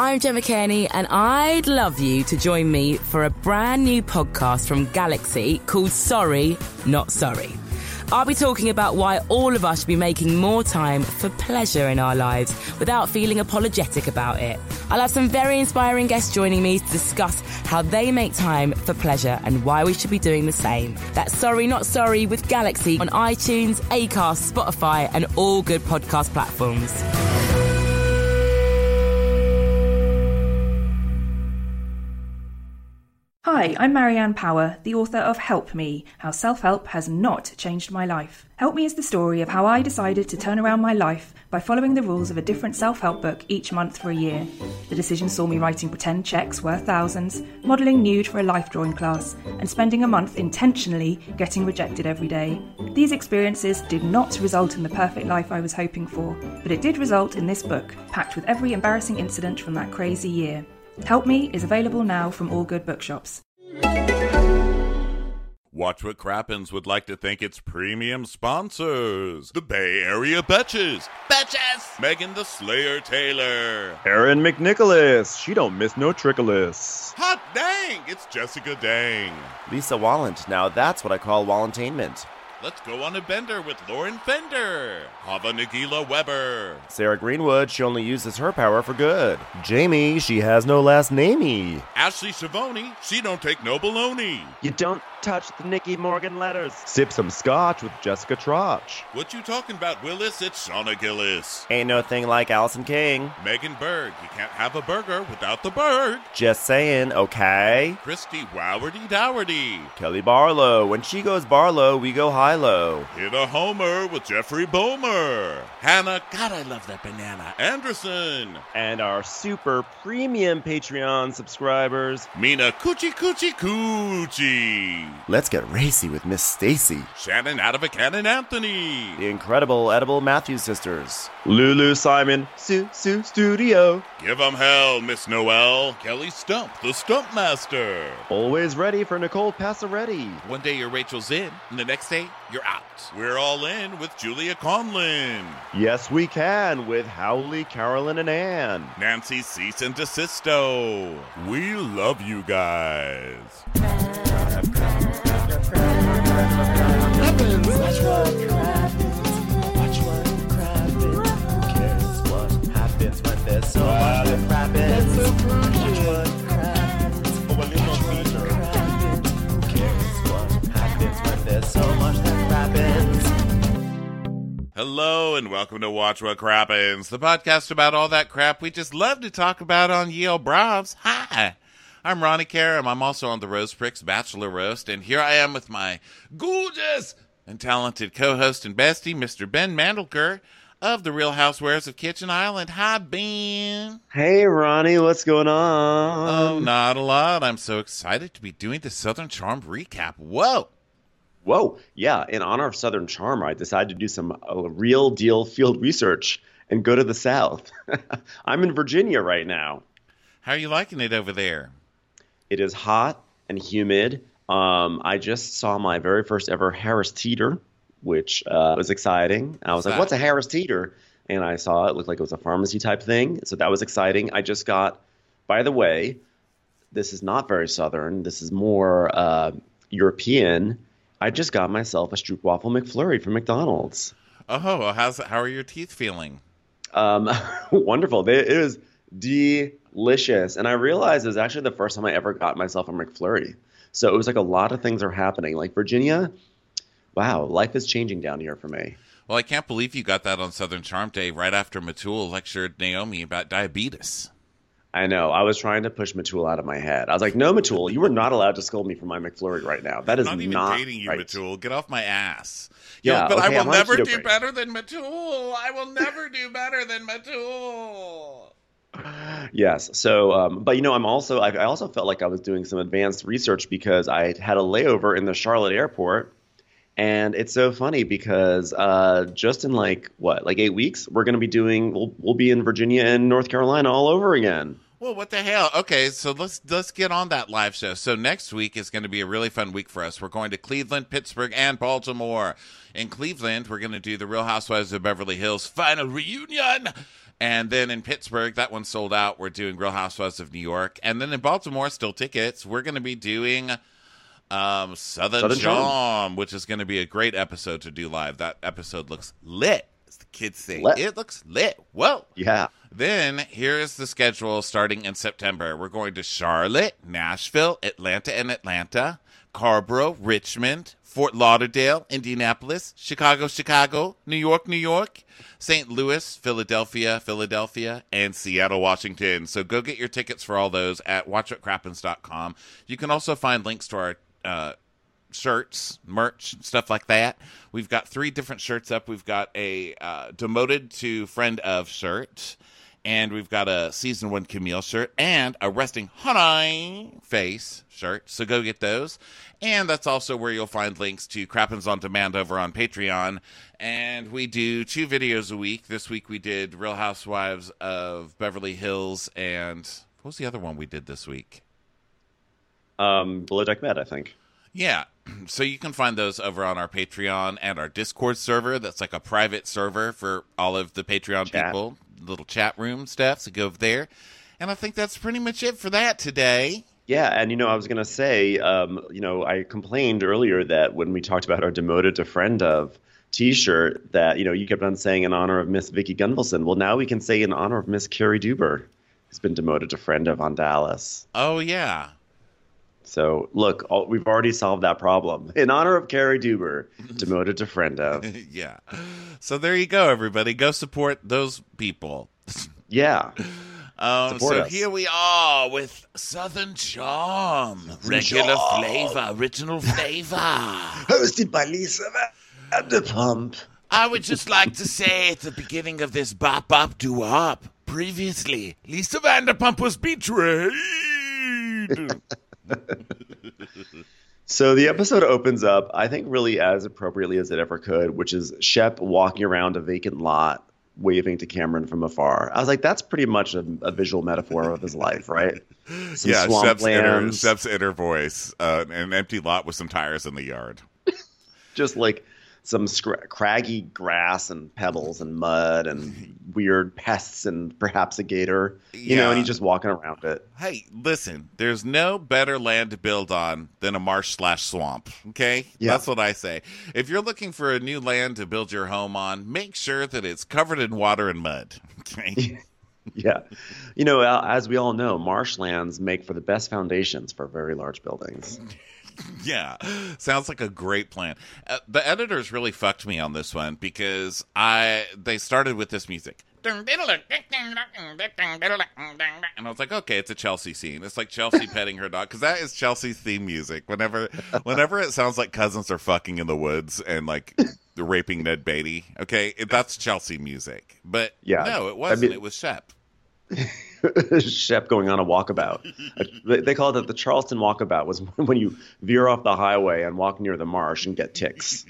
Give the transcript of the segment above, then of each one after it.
I'm Gemma Kearney, and I'd love you to join me for a brand new podcast from Galaxy called Sorry, Not Sorry. I'll be talking about why all of us should be making more time for pleasure in our lives without feeling apologetic about it. I'll have some very inspiring guests joining me to discuss how they make time for pleasure and why we should be doing the same. That's Sorry Not Sorry with Galaxy on iTunes, Acast, Spotify and all good podcast platforms. Hi, I'm Marianne Power, the author of Help Me, How Self-Help Has Not Changed My Life. Help Me is the story of how I decided to turn around my life by following the rules of a different self-help book each month for a year. The decision saw me writing pretend cheques worth thousands, modelling nude for a life drawing class, and spending a month intentionally getting rejected every day. These experiences did not result in the perfect life I was hoping for, but it did result in this book, packed with every embarrassing incident from that crazy year. Help Me is available now from all good bookshops. Watch What Crappens would like to thank its premium sponsors. The Bay Area Betches. Betches! Megan the Slayer Taylor. Erin McNicholas. She don't miss no trickolas. Hot dang! It's Jessica Dang. Lisa Wallant. Now that's what I call Wallantainment. Let's go on a bender with Lauren Fender. Hava Nagila Weber. Sarah Greenwood. She only uses her power for good. Jamie. She has no last namey. Ashley Shavoni. She don't take no baloney. You don't touch the Nicky Morgan letters. Sip some scotch with Jessica Trotch. What you talking about, Willis? It's Shauna Gillis. Ain't no thing like Allison King. Megan Berg. You can't have a burger without the Berg. Just saying, okay? Christy Wowardy Dowardy. Kelly Barlow. When she goes Barlow, we go high-low. Hit a homer with Jeffrey Bomer. Hannah, God, I love that banana. Anderson. And our super premium Patreon subscribers. Mina Coochie Coochie Coochie. Let's get racy with Miss Stacy. Shannon Adavocanon Anthony. The incredible Edible Matthews sisters. Lulu Simon. Sue Studio. Give 'em hell, Miss Noel. Kelly Stump, the Stump Master. Always ready for Nicole Passaretti. One day you're Rachel's in, and the next day you're out. We're all in with Julia Conlin. Yes, we can with Howley, Carolyn, and Ann. Nancy Cease and Desisto. We love you guys. Watch what crappens. Who cares what happens when there's so much that crappens? Watch what crappens. Who cares what happens when there's so much that crappens? Hello and welcome to Watch What Crappens, the podcast about all that crap we just love to talk about on Yale Bravs. Hi, I'm Ronnie Karam. I'm also on the Rose Pricks Bachelor Roast, and here I am with my gorgeous and talented co-host and bestie, Mr. Ben Mandelker of The Real Housewives of Kitchen Island. Hi, Ben. Hey, Ronnie, what's going on? Oh, not a lot. I'm so excited to be doing the Southern Charm recap. Whoa. Yeah, in honor of Southern Charm, I decided to do some real deal field research and go to the South. I'm in Virginia right now. How are you liking it over there? It is hot and humid. I just saw my very first ever Harris Teeter, which was exciting. I was like, what's a Harris Teeter? And I saw it looked like it was a pharmacy type thing. So that was exciting. I just got, by the way, this is not very Southern. This is more European. I just got myself a Stroopwafel McFlurry from McDonald's. Oh, well, how are your teeth feeling? Wonderful. It is delicious. And I realized it was actually the first time I ever got myself a McFlurry. So it was like a lot of things are happening. Like Virginia, wow, life is changing down here for me. Well, I can't believe you got that on Southern Charm Day right after Matul lectured Naomi about diabetes. I know. I was trying to push Matul out of my head. I was like, no, Matul, you are not allowed to scold me for my McFlurry right now. That is not I'm not even dating you, right. Matul. Get off my ass. Yeah, but okay, I will never do break. better than Matul. I will never do better than Matul. Yes. So, but I also felt like I was doing some advanced research because I had a layover in the Charlotte airport. And it's so funny because just in like 8 weeks, we're going to be we'll be in Virginia and North Carolina all over again. Well, what the hell? Okay, so let's get on that live show. So next week is going to be a really fun week for us. We're going to Cleveland, Pittsburgh, and Baltimore. In Cleveland, we're going to do the Real Housewives of Beverly Hills final reunion. And then in Pittsburgh, that one sold out. We're doing Real Housewives of New York. And then in Baltimore, still tickets. We're going to be doing Southern Charm, which is going to be a great episode to do live. That episode looks lit, as the kids say. Lit. It looks lit. Whoa. Yeah. Then here's the schedule starting in September. We're going to Charlotte, Nashville, Atlanta, Carborough, Richmond, Fort Lauderdale, Indianapolis, Chicago, New York, St. Louis, Philadelphia, and Seattle, Washington. So go get your tickets for all those at watchwhatcrappens.com. You can also find links to our shirts, merch, stuff like that. We've got 3 different shirts up. We've got a Demoted to Friend of shirt, and we've got a Season 1 Camille shirt, and a Resting Honey Face shirt. So go get those. And that's also where you'll find links to Crappens on Demand over on Patreon. And we do 2 videos a week. This week we did Real Housewives of Beverly Hills, and what was the other one we did this week? Below Deck Med, I think. Yeah. So you can find those over on our Patreon and our Discord server. That's like a private server for all of the Patreon people. Little chat room stuff. So go over there. And I think that's pretty much it for that today. Yeah, and I was going to say, I complained earlier that when we talked about our Demoted to Friend of T-shirt that, you kept on saying in honor of Miss Vicky Gunvalson. Well, now we can say in honor of Miss Carrie Duber, who's been demoted to Friend of on Dallas. Oh, yeah. So, look, we've already solved that problem. In honor of Carrie Duber, demoted to Friend of. Yeah. So there you go, everybody. Go support those people. Yeah. So here we are with Southern Charm. Regular flavor, original flavor. Hosted by Lisa Vanderpump. I would just like to say at the beginning of this Bop Bop Doo-Wop, previously, Lisa Vanderpump was betrayed. So the episode opens up, I think, really as appropriately as it ever could, which is Shep walking around a vacant lot, waving to Cameron from afar. I was like, that's pretty much a visual metaphor of his life, right? Some Shep's inner voice, an empty lot with some tires in the yard. Just like some craggy grass and pebbles and mud and weird pests and perhaps a gator, and he's just walking around it. Hey, listen, there's no better land to build on than a marsh/swamp, okay? Yeah. That's what I say. If you're looking for a new land to build your home on, make sure that it's covered in water and mud, okay? Yeah. As we all know, marshlands make for the best foundations for very large buildings. Yeah, sounds like a great plan. The editors really fucked me on this one because they started with this music. And I was like, okay, it's a Chelsea scene. It's like Chelsea petting her dog, because that is Chelsea's theme music. Whenever it sounds like cousins are fucking in the woods and like they're raping Ned Beatty, okay, that's Chelsea music. But no, it wasn't. It was Shep. Shep going on a walkabout. They called it the Charleston walkabout, was when you veer off the highway and walk near the marsh and get ticks.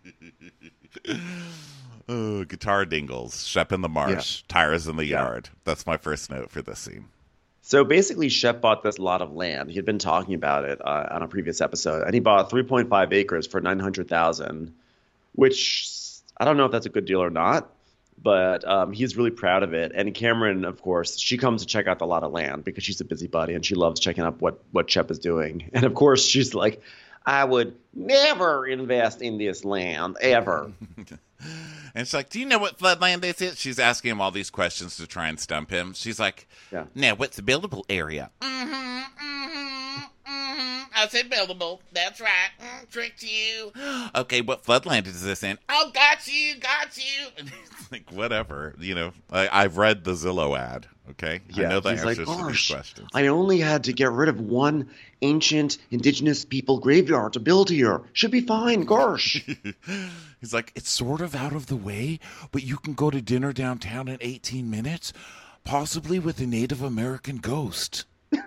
Oh, guitar dingles, Shep in the marsh, tires in the yard. That's my first note for this scene. So basically, Shep bought this lot of land. He had been talking about it on a previous episode, and he bought 3.5 acres for $900,000, which I don't know if that's a good deal or not. But he's really proud of it. And Cameron, of course, she comes to check out the lot of land because she's a busybody and she loves checking out what Shep is doing. And, of course, she's like, I would never invest in this land, ever. And she's like, do you know what floodland this is? She's asking him all these questions to try and stump him. She's like, now, what's the buildable area? I said buildable. That's right. Tricked you. Okay, what floodland is this in? Oh, got you. And it's like, whatever. I've read the Zillow ad, okay? Yeah, I know the he's answers like, to these questions. I only had to get rid of one ancient indigenous people graveyard to build here. Should be fine, gosh. He's like, it's sort of out of the way, but you can go to dinner downtown in 18 minutes, possibly with a Native American ghost.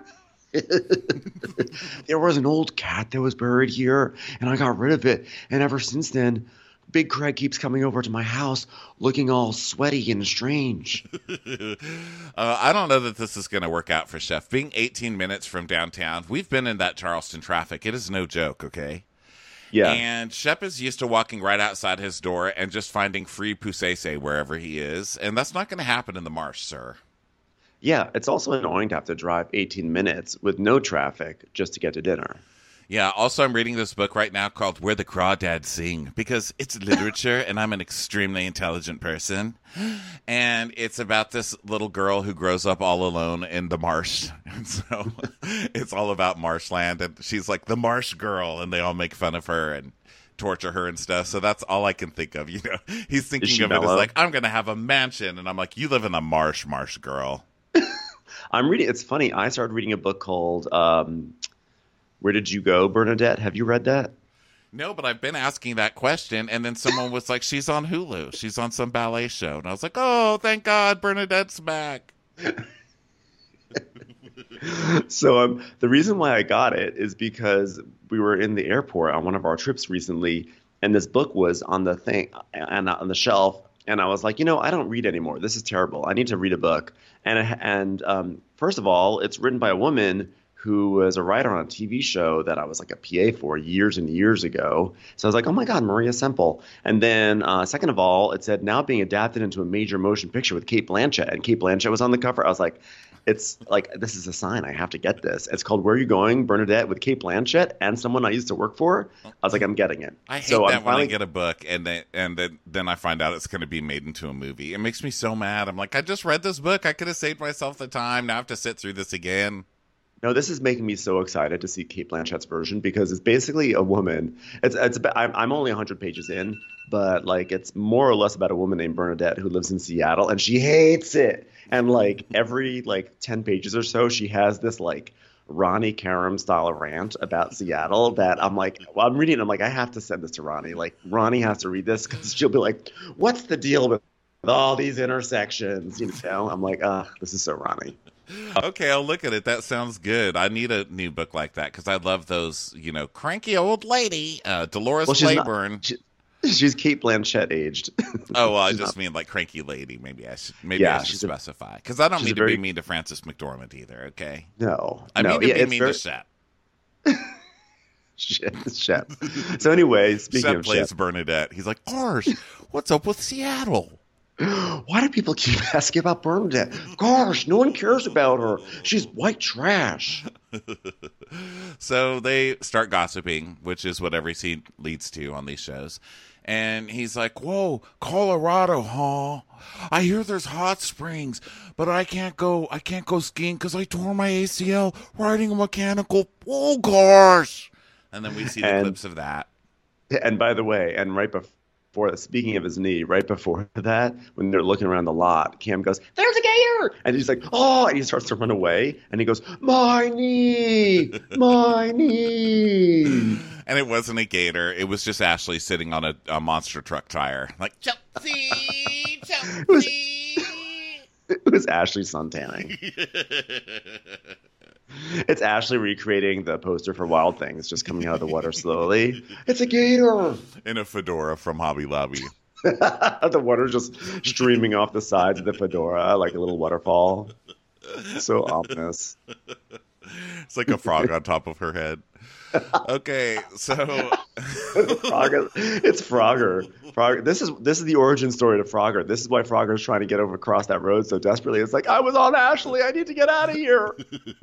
There was an old cat that was buried here, and I got rid of it. And ever since then, Big Craig keeps coming over to my house looking all sweaty and strange. I don't know that this is going to work out for Chef. Being 18 minutes from downtown, we've been in that Charleston traffic. It is no joke, okay? Yeah. And Shep is used to walking right outside his door and just finding free pusese wherever he is. And that's not going to happen in the marsh, sir. Yeah, it's also annoying to have to drive 18 minutes with no traffic just to get to dinner. Yeah, also I'm reading this book right now called Where the Crawdads Sing because it's literature and I'm an extremely intelligent person. And it's about this little girl who grows up all alone in the marsh. And so it's all about marshland. And she's like the marsh girl and they all make fun of her and torture her and stuff. So that's all I can think of. He's thinking of it as like, I'm going to have a mansion. And I'm like, you live in the marsh girl. I'm reading. It's funny. I started reading a book called Where Did You Go, Bernadette? Have you read that? No, but I've been asking that question, and then someone was like, she's on Hulu. She's on some ballet show. And I was like, oh, thank God, Bernadette's back. So the reason why I got it is because we were in the airport on one of our trips recently, and this book was on the thing and on the shelf. And I was like, I don't read anymore. This is terrible. I need to read a book. And first of all, it's written by a woman who was a writer on a TV show that I was like a PA for years and years ago. So I was like, oh my God, Maria Semple. And then second of all, it said now being adapted into a major motion picture with Cate Blanchett. And Cate Blanchett was on the cover. I was like, it's like, this is a sign. I have to get this. It's called Where Are You Going, Bernadette, with Cate Blanchett and someone I used to work for. I was like, I'm getting it. I hate that when I get a book and then I find out it's going to be made into a movie. It makes me so mad. I'm like, I just read this book. I could have saved myself the time. Now I have to sit through this again. No, this is making me so excited to see Cate Blanchett's version because it's basically a woman. It's about, I'm only 100 pages in, but like it's more or less about a woman named Bernadette who lives in Seattle and she hates it. And like every 10 pages or so, she has this like Ronnie Karam style rant about Seattle that I'm like, well, I'm reading it. I'm like, I have to send this to Ronnie. Like Ronnie has to read this because she'll be like, what's the deal with all these intersections? I'm like, this is so Ronnie. Okay, I'll look at it. That sounds good. I need a new book like that because I love those, cranky old lady, Dolores Claiborne. She's Cate Blanchett aged. Oh, well, I just mean like cranky lady. Maybe I should specify because I don't mean to be mean to Frances McDormand either. Okay. No, I mean to be mean to Shep. Shep. So anyway, speaking Shep of plays Shep, Bernadette. He's like, Gosh, what's up with Seattle? Why do people keep asking about Bernadette? Gosh, no one cares about her. She's white trash. So they start gossiping, which is what every scene leads to on these shows. And he's like, whoa, Colorado, huh? I hear there's hot springs, but I can't go skiing because I tore my ACL riding a mechanical. Oh, gosh. And then we see the clips of that. And by the way, and right before, speaking of his knee, right before that, when they're looking around the lot, Cam goes, there's a gator! And he's like, oh, and he starts to run away. And he goes, my knee, my knee. And it wasn't a gator. It was just Ashley sitting on a monster truck tire. Like, Chelsea. It was Ashley suntanning. It's Ashley recreating the poster for Wild Things, just coming out of the water slowly. It's a gator! In a fedora from Hobby Lobby. The water just streaming off the sides of the fedora like a little waterfall. So ominous. It's like a frog on top of her head. Okay, so it's Frogger. Frogger. This is the origin story to Frogger. This is why Frogger's trying to get across that road so desperately. It's like, I was on Ashley. I need to get out of here.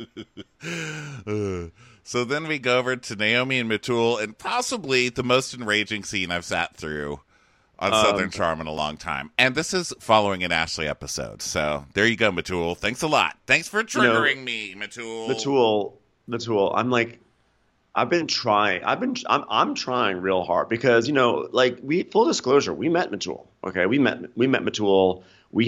So then we go over to Naomi and Matul, and possibly the most enraging scene I've sat through on Southern Charm in a long time. And this is following an Ashley episode. So there you go, Matul. Thanks a lot. Thanks for triggering me, Matul. Matul. I'm like, I'm trying real hard because, full disclosure, we met Matul. Okay. We met Matul.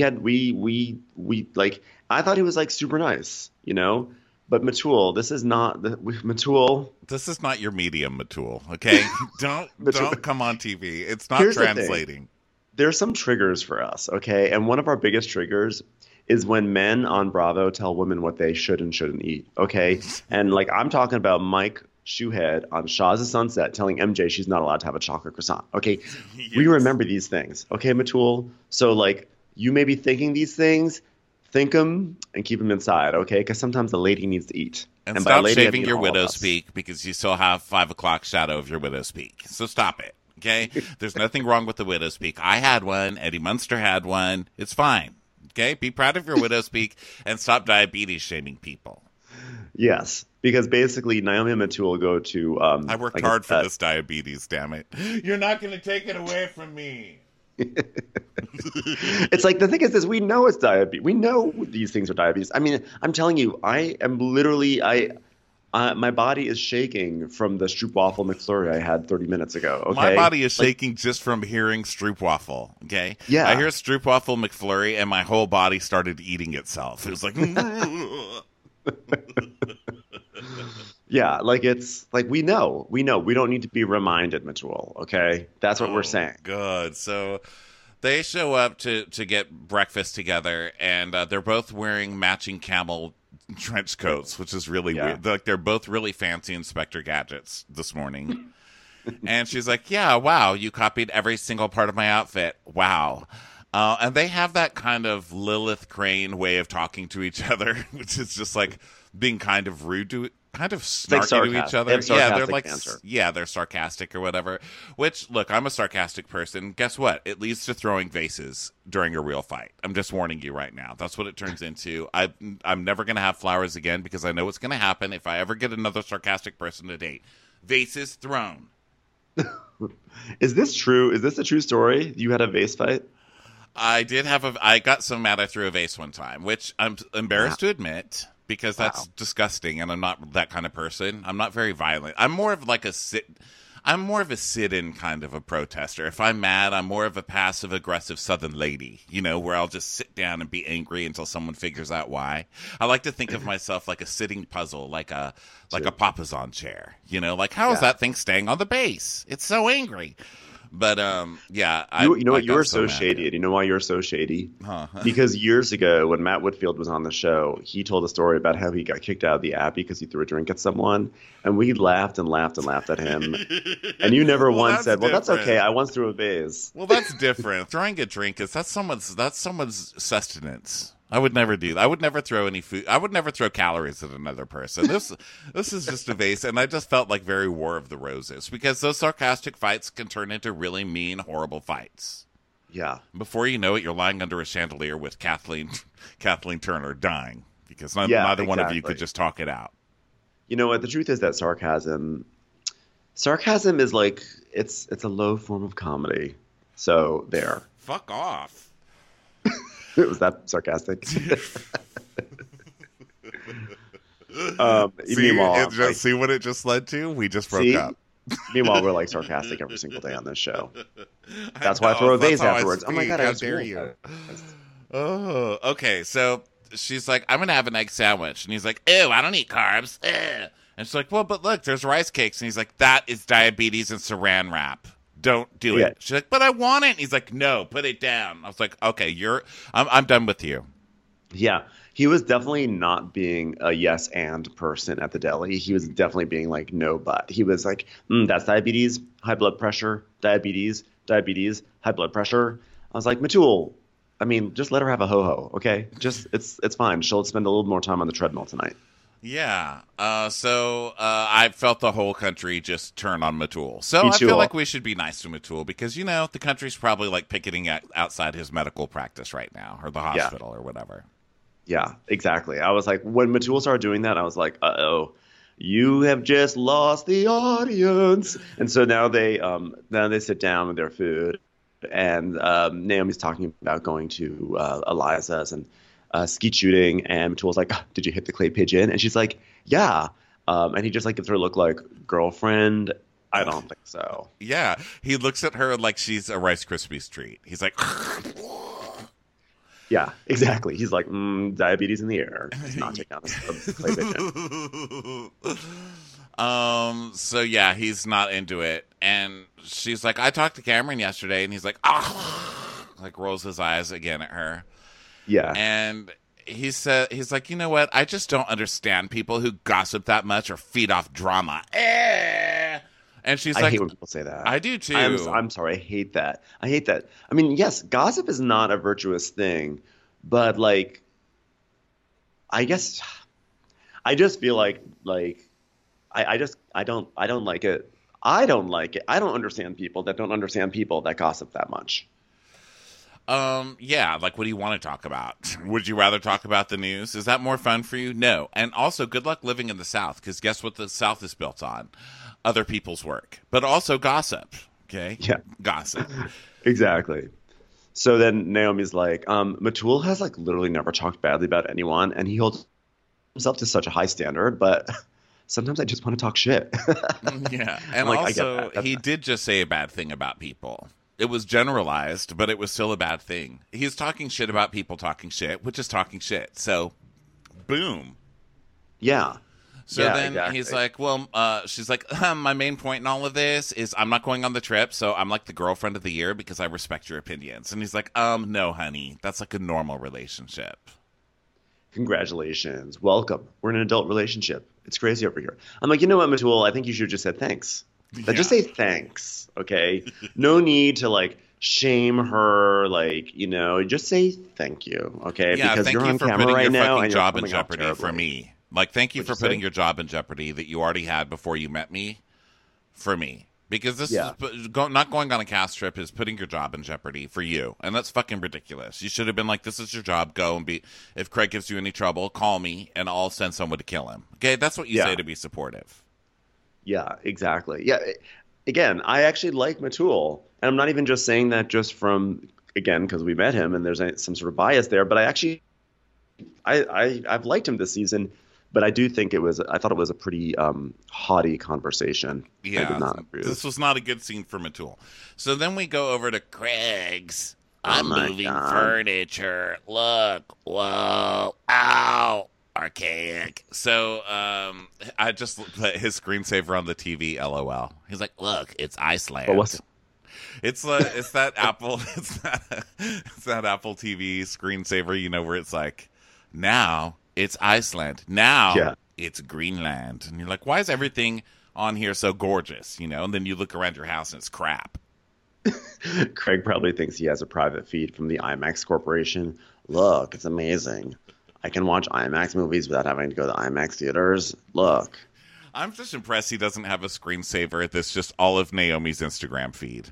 I thought he was like super nice, but Matul, this is not Matul. This is not your medium, Matul. Okay. Don't come on TV. It's not translating. There's some triggers for us. Okay. And one of our biggest triggers is when men on Bravo tell women what they should and shouldn't eat. Okay. And I'm talking about Mike Shoehead on Shah's of Sunset telling MJ she's not allowed to have a chocolate croissant. Okay. Yes. We remember these things. Okay, Matul. So you may be thinking these things, think them and keep them inside. Okay. Because sometimes the lady needs to eat. And by stop lady, I shaving mean your all of widow's us. peak because you still have 5 o'clock shadow of your widow's peak. So stop it, okay? There's nothing wrong with the widow's peak. I had one. Eddie Munster had one. It's fine, okay? Be proud of your widow's peak and stop diabetes shaming people. Yes, because basically Naomi and Matul go to. I worked like hard for this diabetes, damn it. You're not going to take it away from me. It's like the thing is this: we know it's diabetes. We know these things are diabetes. I mean, I'm telling you, I am literally my body is shaking from the Stroopwafel McFlurry I had 30 minutes ago. Okay? My body is shaking just from hearing Stroopwafel, okay? Yeah. I hear Stroopwafel McFlurry and my whole body started eating itself. It was like... Yeah, like it's like we know. We don't need to be reminded, Matul. Okay, that's what we're saying. Good. So they show up to get breakfast together, and they're both wearing matching camel trench coats, which is really weird. They're both really fancy Inspector Gadgets this morning. And she's like, "Yeah, wow, you copied every single part of my outfit. Wow." And they have that kind of Lilith Crane way of talking to each other, which is just like being kind of rude to kind of snarky to each other. Yeah, they're like, banter. they're sarcastic or whatever. Which, look, I'm a sarcastic person. Guess what? It leads to throwing vases during a real fight. I'm just warning you right now. That's what it turns into. I'm never going to have flowers again because I know what's going to happen if I ever get another sarcastic person to date. Vases thrown. Is this true? Is this a true story? You had a vase fight? I got so mad I threw a vase one time, which I'm embarrassed to admit. Because that's disgusting, and I'm not that kind of person. I'm not very violent. I'm more of a sit-in kind of a protester. If I'm mad, I'm more of a passive-aggressive Southern lady, where I'll just sit down and be angry until someone figures out why. I like to think of myself like a sitting puzzle, like a papasan chair. Like how is that thing staying on the base? It's so angry. But you know what? You were so shady. And you know why you're so shady? Because years ago, when Matt Whitfield was on the show, he told a story about how he got kicked out of the app because he threw a drink at someone, and we laughed and laughed and laughed at him. And you never once said, "Well, that's okay. I once threw a vase." Well, that's different. Throwing a drink that's someone's sustenance. I would never do that. I would never throw any food. I would never throw calories at another person. This is just a vase, and I just felt like very War of the Roses because those sarcastic fights can turn into really mean, horrible fights. Yeah. Before you know it, you're lying under a chandelier with Kathleen Turner dying because neither one of you could just talk it out. You know what? The truth is that sarcasm is like it's a low form of comedy. So there. Fuck off. Was that sarcastic? See what it just led to? We just broke up. Meanwhile, we're like sarcastic every single day on this show. That's why I throw a vase afterwards. Oh my God, how dare you? Oh, okay. So she's like, I'm going to have an egg sandwich. And he's like, ew, I don't eat carbs. Ew. And she's like, well, but look, there's rice cakes. And he's like, that is diabetes and saran wrap. Don't do it. She's like, but I want it. And he's like, no, put it down. I was like, okay, I'm done with you. Yeah. He was definitely not being a yes and person at the deli. He was definitely being like, no, but. He was like, that's diabetes, high blood pressure, diabetes, high blood pressure. I was like, Matul, I mean, just let her have a ho-ho, okay? Just, it's fine. She'll spend a little more time on the treadmill tonight. Yeah. So I felt the whole country just turn on Matul. So I feel like we should be nice to Matul because, the country's probably like picketing outside his medical practice right now or the hospital or whatever. Yeah, exactly. I was like, when Matul started doing that, I was like, uh-oh, you have just lost the audience. And so now they sit down with their food and Naomi's talking about going to Eliza's and skeet shooting, and Matul's like, did you hit the clay pigeon? And she's like, yeah. And he just like gives her a look like, girlfriend, I don't think so. Yeah. He looks at her like she's a Rice Krispies treat. He's like, yeah, exactly. He's like, diabetes in the air. He's not taking on a clay pigeon. So yeah, he's not into it. And she's like, I talked to Cameron yesterday, and he's like, like rolls his eyes again at her. Yeah. And he's like, you know what? I just don't understand people who gossip that much or feed off drama. And she's like, I hate when people say that. I do too. I'm sorry. I hate that. I mean, yes, gossip is not a virtuous thing, but like, I guess I just feel like I don't like it. I don't like it. I don't understand people that don't understand people that gossip that much. Yeah, like what do you want to talk about? Would you rather talk about the news? Is that more fun for you? No. And also, good luck living in the South, because guess what the South is built on? Other people's work, but also gossip. Okay? Yeah. Gossip. Exactly. So then Naomi's like, Matul has like literally never talked badly about anyone, and he holds himself to such a high standard, but sometimes I just want to talk shit. Yeah. And like, also, he did just say a bad thing about people. It was generalized, but it was still a bad thing. He's talking shit about people talking shit, which is talking shit. So, boom. Yeah. So yeah, then exactly. he's like, well, she's like, my main point in all of this is I'm not going on the trip, so I'm like the girlfriend of the year because I respect your opinions. And he's like, no, honey, that's like a normal relationship. Congratulations. Welcome. We're in an adult relationship. It's crazy over here. I'm like, you know what, Matul? I think you should have just said thanks. Yeah. Just say thanks, okay? No need to, like, shame her, like, you know, just say thank you, okay? Yeah, because thank you're you on for camera putting right your now fucking and job in you're coming off jeopardy for terribly. me. Like, thank you for What'd you putting say? your job in jeopardy that you already had before you met me for me. Because this Yeah. is not going on a cast trip is putting your job in jeopardy for you. And that's fucking ridiculous. You should have been like, this is your job. Go and be. If Craig gives you any trouble, call me and I'll send someone to kill him. Okay, that's what you Yeah. say to be supportive. Yeah, exactly. Yeah, again, I actually like Matul, and I'm not even just saying that just from, again, because we met him and there's some sort of bias there, but I've liked him this season, but I do think I thought it was a pretty haughty conversation. Yeah, I did not agree with this was not a good scene for Matul. So then we go over to Craig's. I'm my moving God. furniture. Look, whoa, ow, archaic. So I just put his screensaver on the TV. LOL. He's like, look, it's Iceland. What was it? It's that Apple. It's that Apple TV screensaver. You know where it's like, now it's Iceland. Now Yeah. it's Greenland. And you're like, why is everything on here so gorgeous? You know, and then you look around your house and it's crap. Craig probably thinks he has a private feed from the IMAX Corporation. Look, it's amazing. I can watch IMAX movies without having to go to IMAX theaters. Look. I'm just impressed he doesn't have a screensaver that's just all of Naomi's Instagram feed.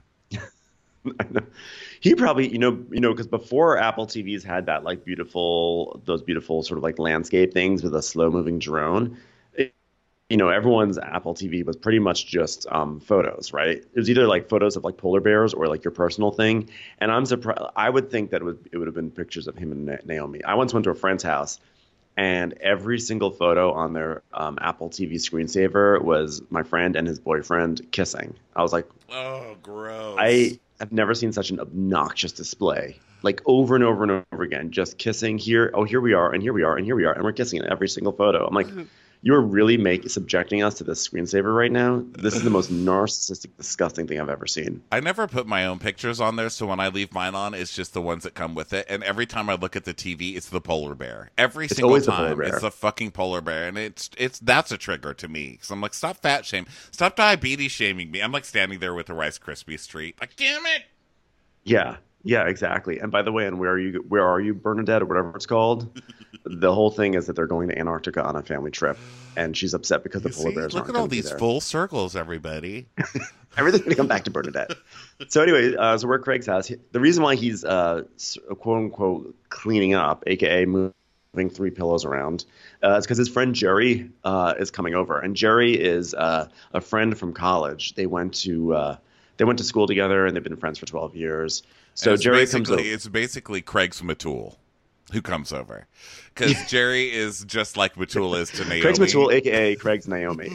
He probably, because before Apple TVs had that like those beautiful sort of like landscape things with a slow moving drone, everyone's Apple TV was pretty much just photos, right? It was either like photos of like polar bears or like your personal thing. And I'm surprised. I would think that it would have been pictures of him and Naomi. I once went to a friend's house, and every single photo on their Apple TV screensaver was my friend and his boyfriend kissing. I was like, oh, gross. I've never seen such an obnoxious display. Like over and over and over again, just kissing here. Oh, here we are, and here we are, and here we are, and we're kissing in every single photo. I'm like, you're really subjecting us to this screensaver right now? This is the most narcissistic, disgusting thing I've ever seen. I never put my own pictures on there, so when I leave mine on, it's just the ones that come with it. And every time I look at the TV, it's the polar bear. It's single always the polar time, bear. it's the fucking polar bear, and that's a trigger to me. Because I'm like, stop fat shame, stop diabetes shaming me. I'm like standing there with a Rice Krispies treat, like, damn it. Yeah, exactly. And by the way, and where are you, Bernadette, or whatever it's called? The whole thing is that they're going to Antarctica on a family trip, and she's upset because the polar bears Look aren't at all going to be these there. full circles, everybody. Everything's going to come back to Bernadette. So anyway, so we're at Craig's house. The reason why he's quote-unquote cleaning up, a.k.a. moving 3 pillows around, is because his friend Jerry is coming over. And Jerry is a friend from college. They went to school together, and they've been friends for 12 years. So Jerry comes over. It's basically Craig's Matul who comes over. Because Jerry is just like Matul is to Naomi. Craig's Matul, a.k.a. Craig's Naomi.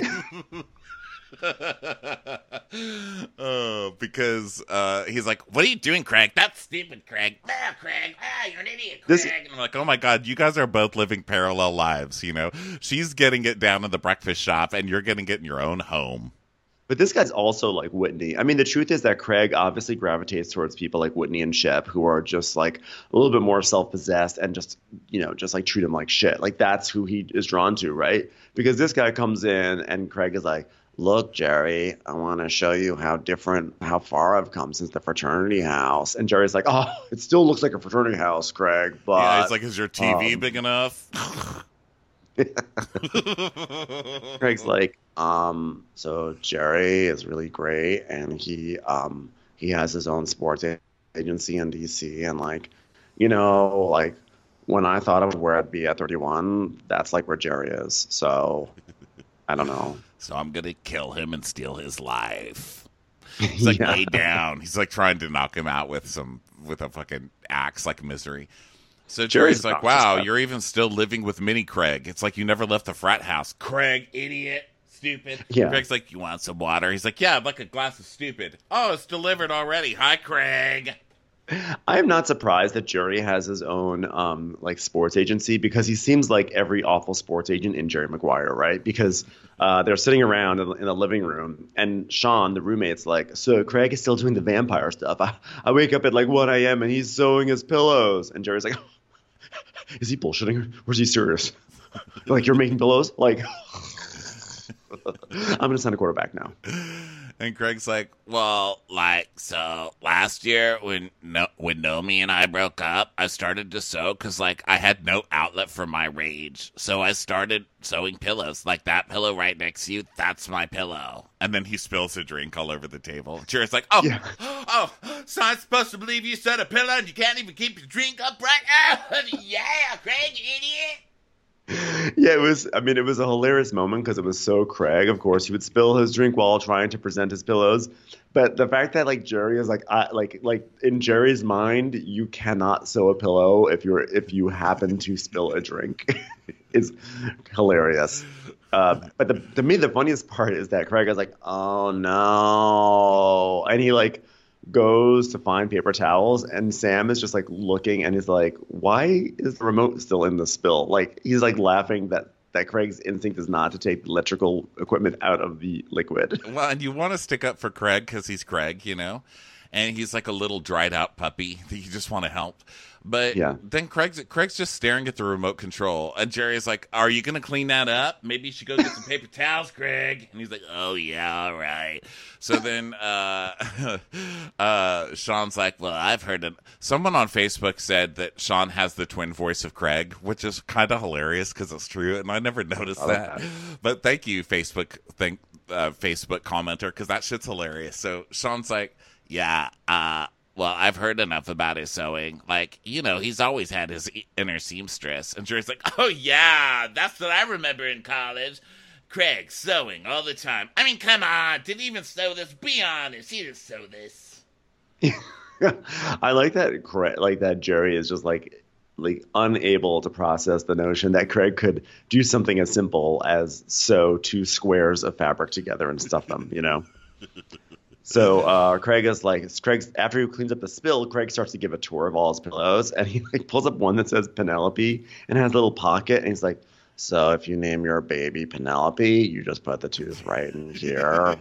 Because he's like, what are you doing, Craig? That's stupid, Craig. Ah, Craig. Ah, you're an idiot, Craig. And I'm like, oh my God, you guys are both living parallel lives, you know? She's getting it down in the breakfast shop, and you're getting it in your own home. But this guy's also like Whitney. I mean, the truth is that Craig obviously gravitates towards people like Whitney and Shep, who are just like a little bit more self-possessed and just like treat him like shit. Like that's who he is drawn to, right? Because this guy comes in and Craig is like, look, Jerry, I want to show you how far I've come since the fraternity house. And Jerry's like, oh, it still looks like a fraternity house, Craig. But yeah, it's like, is your TV big enough? Craig's like, so Jerry is really great, and he has his own sports agency in DC, and like, like when I thought of where I'd be at 31, that's like where Jerry is. So I don't know. So I'm gonna kill him and steal his life. He's like lay down. He's like trying to knock him out with a fucking axe, like Misery. So Jerry's like, wow, you're even still living with Mini Craig. It's like you never left the frat house. Craig, idiot, stupid. Yeah. Craig's like, you want some water? He's like, yeah, I'd like a glass of stupid. Oh, it's delivered already. Hi, Craig. I am not surprised that Jerry has his own like sports agency, because he seems like every awful sports agent in Jerry Maguire, right? Because they're sitting around in the living room, and Sean, the roommate's like, so Craig is still doing the vampire stuff. I wake up at like 1 a.m. and he's sewing his pillows. And Jerry's like, is he bullshitting or is he serious? Like, you're making pillows? Like, I'm going to sign a quarterback now. And Craig's like, well, like, so last year when Nomi and I broke up, I started to sew because, like, I had no outlet for my rage. So I started sewing pillows. Like, that pillow right next to you, that's my pillow. And then he spills a drink all over the table. Jerry's like, oh, yeah. Oh, so I'm supposed to believe you sewed a pillow and you can't even keep your drink upright? Oh, yeah, Craig, you idiot. Yeah, it was a hilarious moment because it was so Craig. Of course, he would spill his drink while trying to present his pillows. But the fact that like Jerry is like in Jerry's mind, you cannot sew a pillow if you happen to spill a drink is hilarious. But to me, the funniest part is that Craig is like, oh no, and he like goes to find paper towels, and Sam is just like looking and is like, why is the remote still in the spill? Like, he's like laughing that Craig's instinct is not to take electrical equipment out of the liquid. Well, and you want to stick up for Craig because he's Craig, and he's like a little dried out puppy that you just want to help. But yeah. Then Craig's just staring at the remote control, and Jerry's like, are you going to clean that up? Maybe you should go get some paper towels, Craig. And he's like, oh, yeah, all right. So then Sean's like, well, I've heard it. Someone on Facebook said that Sean has the twin voice of Craig, which is kind of hilarious because it's true, and I never noticed that. But thank you, Facebook commenter, because that shit's hilarious. So Sean's like, yeah, well, I've heard enough about his sewing. Like, he's always had his inner seamstress. And Jerry's like, oh, yeah, that's what I remember in college. Craig sewing all the time. I mean, come on. Didn't even sew this. Be honest. He didn't sew this. I like that Jerry is just like unable to process the notion that Craig could do something as simple as sew 2 squares of fabric together and stuff them, So Craig's after he cleans up the spill, Craig starts to give a tour of all his pillows, and he like pulls up one that says Penelope and has a little pocket, and he's like, so if you name your baby Penelope, you just put the tooth right in here.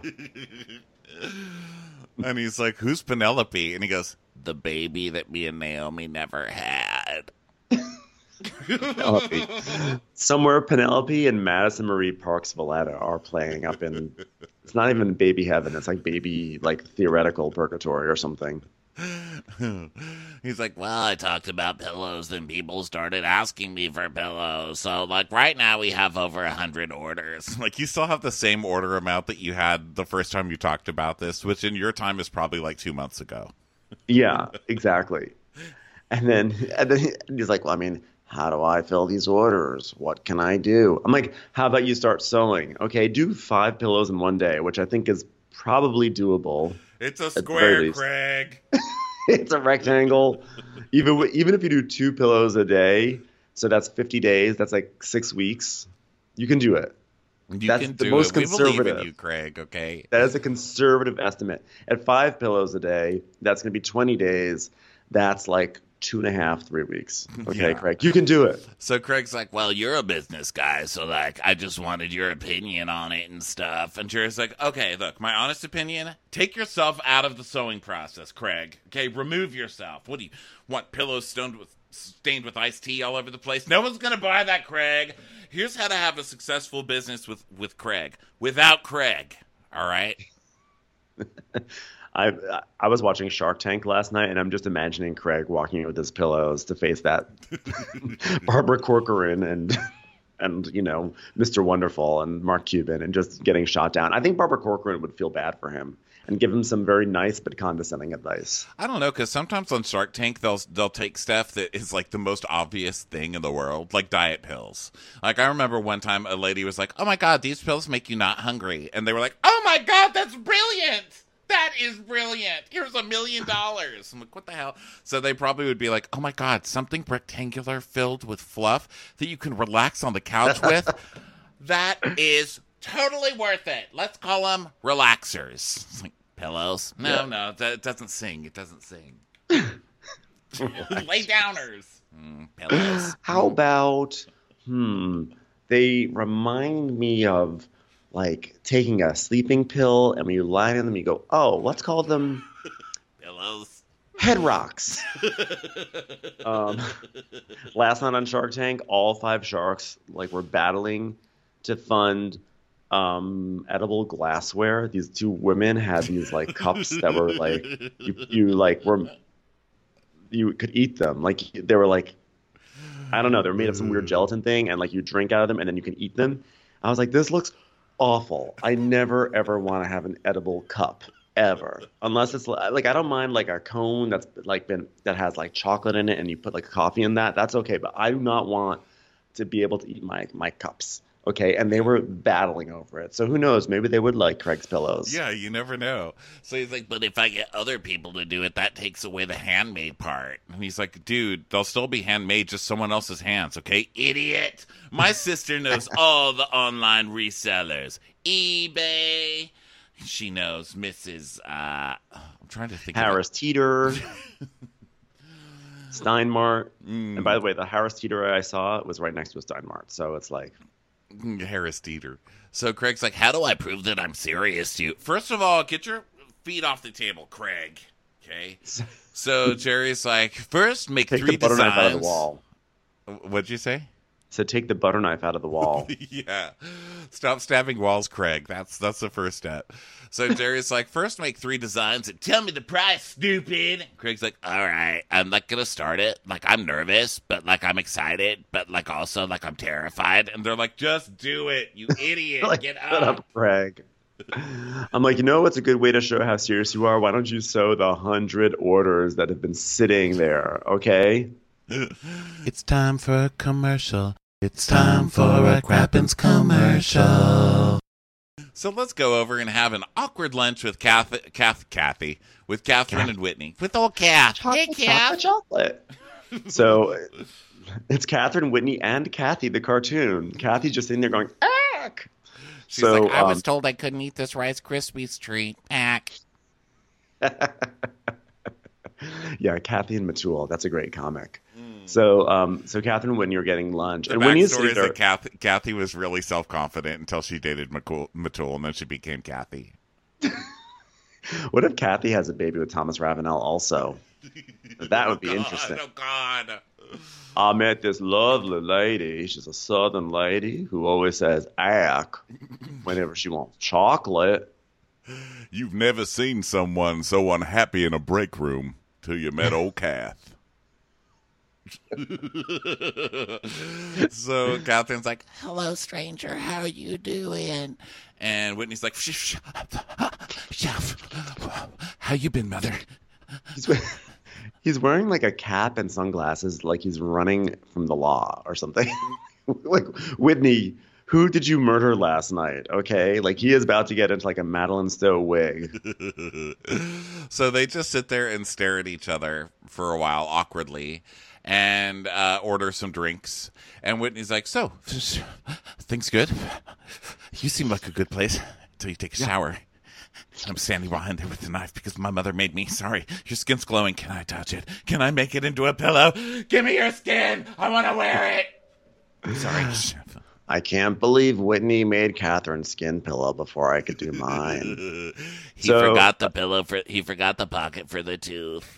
And he's like, who's Penelope? And he goes, the baby that me and Naomi never had. Penelope. Somewhere Penelope and Madison Marie Parks Valletta are playing up in, it's not even baby heaven, it's like baby like theoretical purgatory or something. He's like, well, I talked about pillows, then people started asking me for pillows. So like right now we have over 100 orders. Like, you still have the same order amount that you had the first time you talked about this, which in your time is probably like 2 months ago. Yeah, exactly. And then he's like, well, I mean, how do I fill these orders? What can I do? I'm like, how about you start sewing? Okay, do 5 pillows in one day, which I think is probably doable. It's a square, Craig. It's a rectangle. Even if you do 2 pillows a day, so that's 50 days. That's like 6 weeks. You can do it. That's the most conservative. We believe in you, Craig. Okay. That is a conservative estimate. At 5 pillows a day, that's going to be 20 days. That's like 2.5, 3 weeks. Okay, yeah. Craig, you can do it. So Craig's like, well, you're a business guy, so like, I just wanted your opinion on it and stuff. And Jerry's like, okay, look, my honest opinion, take yourself out of the sewing process, Craig. Okay, remove yourself. What do you want? Pillows stained with iced tea all over the place? No one's gonna buy that, Craig. Here's how to have a successful business with Craig without Craig. All right. I was watching Shark Tank last night, and I'm just imagining Craig walking in with his pillows to face that Barbara Corcoran and and Mr. Wonderful and Mark Cuban and just getting shot down. I think Barbara Corcoran would feel bad for him and give him some very nice but condescending advice. I don't know, because sometimes on Shark Tank they'll take stuff that is like the most obvious thing in the world, like diet pills. Like I remember one time a lady was like, "Oh my God, these pills make you not hungry," and they were like, "Oh my God, that's brilliant! That is brilliant! Here's $1 million." I'm like, "What the hell?" So they probably would be like, "Oh my God, something rectangular filled with fluff that you can relax on the couch with. That is totally worth it. Let's call them relaxers." It's like, pillows? No, it doesn't sing. It doesn't sing. Lay downers. Pillows. How about, they remind me of like taking a sleeping pill, and when you lie on them, you go, oh, let's call them Pillows. Head rocks. Last night on Shark Tank, all 5 sharks were battling to fund edible glassware. These 2 women had these cups that were you could eat them. They were I don't know, they were made of some weird gelatin thing, and you drink out of them and then you can eat them. I was like, this looks awful. I never ever want to have an edible cup ever, unless it's I don't mind a cone that's that has chocolate in it and you put coffee in that. That's okay, but I do not want to be able to eat my cups. Okay, and they were battling over it. So who knows? Maybe they would like Craig's pillows. Yeah, you never know. So he's like, but if I get other people to do it, that takes away the handmade part. And he's like, dude, they'll still be handmade, just someone else's hands, okay? Idiot. My sister knows all the online resellers. eBay. She knows Mrs. I'm trying to think. Harris Teeter. Steinmart. And by the way, the Harris Teeter I saw was right next to a Steinmart. So it's Harris Teeter. So Craig's like, how do I prove that I'm serious to you? First of all, get your feet off the table, Craig. Okay. So Jerry's like, first make take 3 the butter designs. knife out of the wall. What'd you say? So take the butter knife out of the wall. Yeah. Stop stabbing walls, Craig. That's the first step. So Jerry's like, first make 3 designs and tell me the price, stupid. Craig's like, all right, I'm gonna start it. I'm nervous, but I'm excited, but also I'm terrified. And they're like, just do it, you idiot. Get Shut up, Craig. I'm like, what's a good way to show how serious you are? Why don't you sew the 100 orders that have been sitting there, okay? It's time for a commercial. It's time for a Crappens commercial. So let's go over and have an awkward lunch with Kathy, with Catherine and Whitney. With old Kath. Hey, Kath. Chocolate. So it's Catherine, Whitney, and Kathy, the cartoon. Kathy's just sitting there going, ack. She's like, I was told I couldn't eat this Rice Krispies treat. Ack. Yeah, Kathy and Matul. That's a great comic. So Catherine and Whitney are getting lunch. The and backstory is that Kathy was really self-confident until she dated Matul, and then she became Kathy. What if Kathy has a baby with Thomas Ravenel also? That would be interesting. Oh, God. I met this lovely lady. She's a southern lady who always says ack whenever she wants chocolate. You've never seen someone so unhappy in a break room till you met old Kath. So Catherine's like, hello, stranger, how are you doing? And Whitney's like, how you been, mother? He's wearing a cap and sunglasses like he's running from the law or something. Whitney, who did you murder last night? Okay, he is about to get into a Madeline Stowe wig. So they just sit there and stare at each other for a while awkwardly and order some drinks. And Whitney's like, so, things good? You seem like a good place until you take a shower. I'm standing behind there with the knife because my mother made me. Sorry, your skin's glowing. Can I touch it? Can I make it into a pillow? Give me your skin. I want to wear it. I'm sorry. I can't believe Whitney made Catherine's skin pillow before I could do mine. He forgot the pillow he forgot the pocket for the tooth.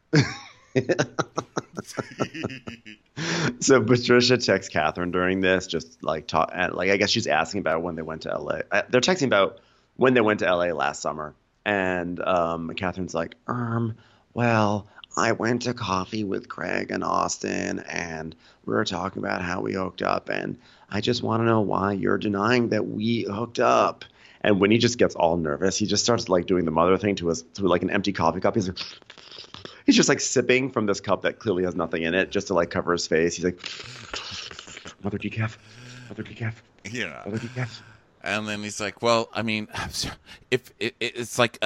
So Patricia texts Catherine during this, just I guess she's asking about when they went to LA. They're texting about when they went to LA last summer, and Catherine's like, well, I went to coffee with Craig and Austin, and we were talking about how we hooked up, and I just want to know why you're denying that we hooked up. And when he just gets all nervous, he just starts like doing the mother thing to like an empty coffee cup. He's just like sipping from this cup that clearly has nothing in it, just to like cover his face. He's like, mother decaf, mother decaf, Yeah. mother decaf. And then he's like, well, I mean, if it's like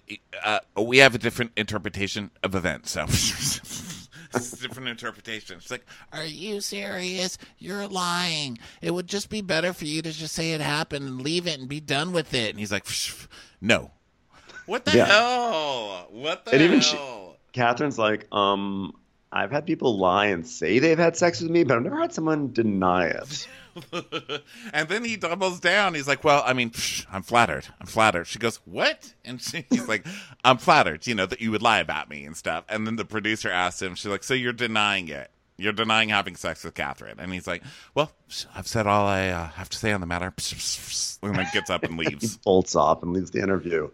we have a different interpretation of events, so it's a different interpretation. It's like, are you serious? You're lying. It would just be better for you to just say it happened and leave it and be done with it. And he's like, no. What the hell? What the And even hell? Catherine's like, I've had people lie and say they've had sex with me, but I've never had someone deny it. And then he doubles down. He's like, well, I mean, I'm flattered. I'm flattered. She goes, what? And he's like, I'm flattered, that you would lie about me and stuff. And then the producer asks him, she's like, so you're denying it? You're denying having sex with Catherine? And he's like, well, I've said all I have to say on the matter. And then gets up and leaves. He bolts off and leaves the interview.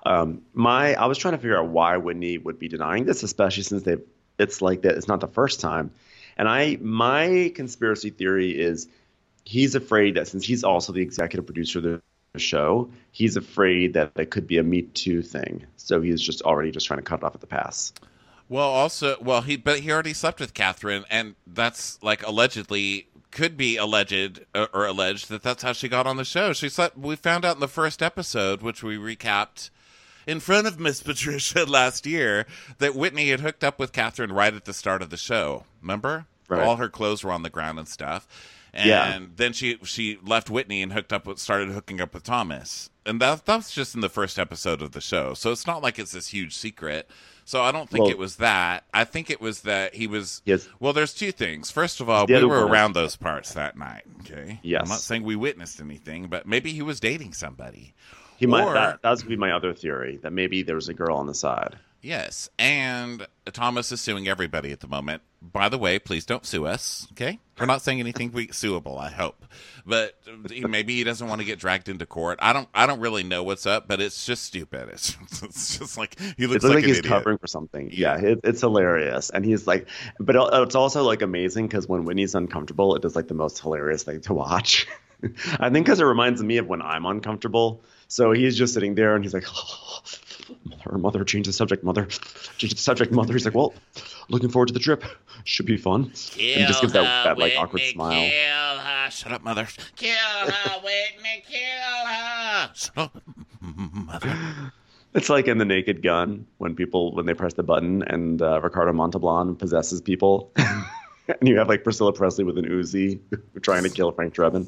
I was trying to figure out why Whitney would be denying this, especially since it's like that. It's not the first time. And my conspiracy theory is he's afraid that since he's also the executive producer of the show, he's afraid that it could be a Me Too thing. So he's just already just trying to cut it off at the pass. Well, he already slept with Catherine, and that's like allegedly could be alleged or alleged that that's how she got on the show. We found out in the first episode, which we recapped in front of Miss Patricia last year, that Whitney had hooked up with Catherine right at the start of the show. Remember? Right. All her clothes were on the ground and stuff. And then she left Whitney and started hooking up with Thomas. And that's just in the first episode of the show. So it's not like it's this huge secret. So I don't think it was that. I think it was that he was... Yes. Well, there's two things. First of all, we were around those parts that night. Okay? Yes. I'm not saying we witnessed anything, but maybe he was dating somebody. He might. That would be my other theory, that maybe there was a girl on the side. Yes, and Thomas is suing everybody at the moment. By the way, please don't sue us, okay? We're not saying anything suable, I hope. But maybe he doesn't want to get dragged into court. I don't really know what's up, but it's just stupid. It's just like he looks like he's idiot. covering for something. Yeah, it's hilarious. And he's like, but it's also like amazing because when Whitney's uncomfortable, it is like the most hilarious thing to watch. I think because it reminds me of when I'm uncomfortable. So he's just sitting there and he's like, mother, change the subject, mother. Change the subject, mother. He's like, well, looking forward to the trip. Should be fun. Kill and he just gives that like Whitney, awkward smile. Kill her. Shut up, mother. Kill her, Whitney. Kill her. Shut up, mother. It's like in The Naked Gun when they press the button and Ricardo Montalban possesses people. And you have like Priscilla Presley with an Uzi trying to kill Frank Drebin.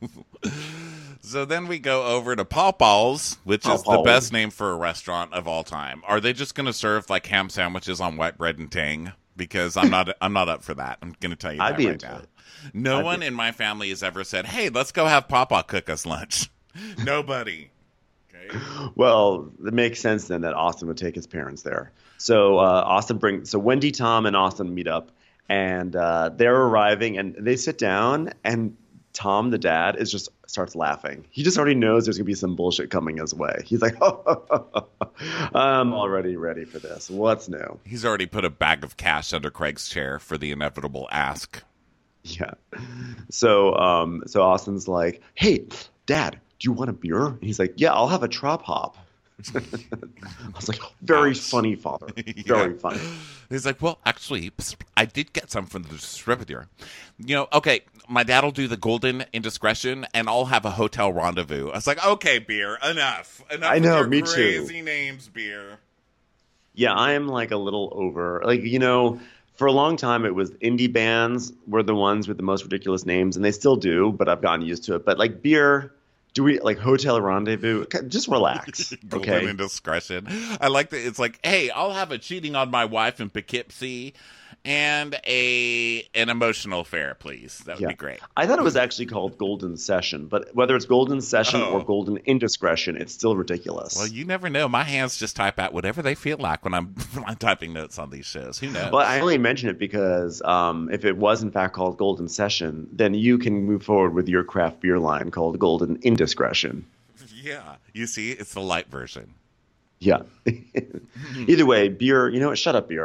So then we go over to Paw Paws, which is the best name for a restaurant of all time. Are they just going to serve like ham sandwiches on white bread and tang? Because I'm not up for that. I'm going to tell you that right now. No one in my family has ever said, "Hey, let's go have Papa cook us lunch." Nobody. Okay. Well, it makes sense then that Austin would take his parents there. So Wendy, Tom, and Austin meet up, and they're arriving, and they sit down, and Tom, the dad, starts laughing. He just already knows there's going to be some bullshit coming his way. He's like, I'm already ready for this. What's new? He's already put a bag of cash under Craig's chair for the inevitable ask. Yeah. So Austin's like, hey, Dad, do you want a beer? And he's like, yeah, I'll have a Trop Hop. I was like, very funny, father. Very funny. He's like, well, actually, I did get some from the distributor. Okay, my dad will do the golden indiscretion, and I'll have a hotel rendezvous. I was like, okay, beer, enough. I know, with your me crazy too. names, beer. Yeah, I am like a little over. For a long time, it was indie bands were the ones with the most ridiculous names, and they still do, but I've gotten used to it. But like beer... Do we like Hotel Rendezvous? Just relax, okay? Golden indiscretion. I like that. It's like, hey, I'll have a cheating on my wife in Poughkeepsie and an emotional affair, please. That would be great. I thought it was actually called Golden Session, but whether it's Golden Session or Golden Indiscretion, it's still ridiculous. Well, you never know. My hands just type out whatever they feel like when I'm typing notes on these shows. Who knows? Well, I only mention it because if it was in fact called Golden Session, then you can move forward with your craft beer line called Golden Indiscretion. Yeah. You see, it's the light version. Yeah. Either way, beer, shut up, beer.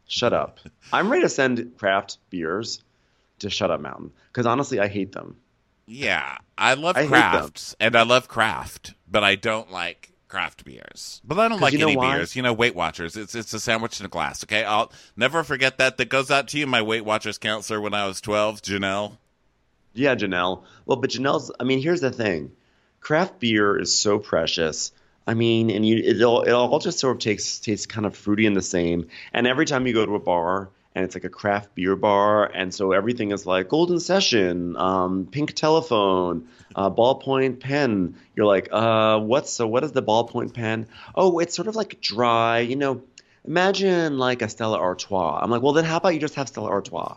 Shut up. I'm ready to send craft beers to Shut Up Mountain because honestly, I hate them. Yeah, I love I hate crafts, and I love craft, but I don't like craft beers. But I don't like you know any why? beers. Weight Watchers. It's a sandwich in a glass. Okay, I'll never forget that. That goes out to you, my Weight Watchers counselor when I was 12, Janelle. Yeah, Janelle. Well, but Janelle's. I mean, here's the thing: craft beer is so precious. I mean, and it all just sort of tastes kind of fruity and the same. And every time you go to a bar, and it's like a craft beer bar, and so everything is like Golden Session, Pink Telephone, ballpoint pen. You're like, what is the ballpoint pen? Oh, it's sort of like dry, Imagine like a Stella Artois. I'm like, well, then how about you just have Stella Artois?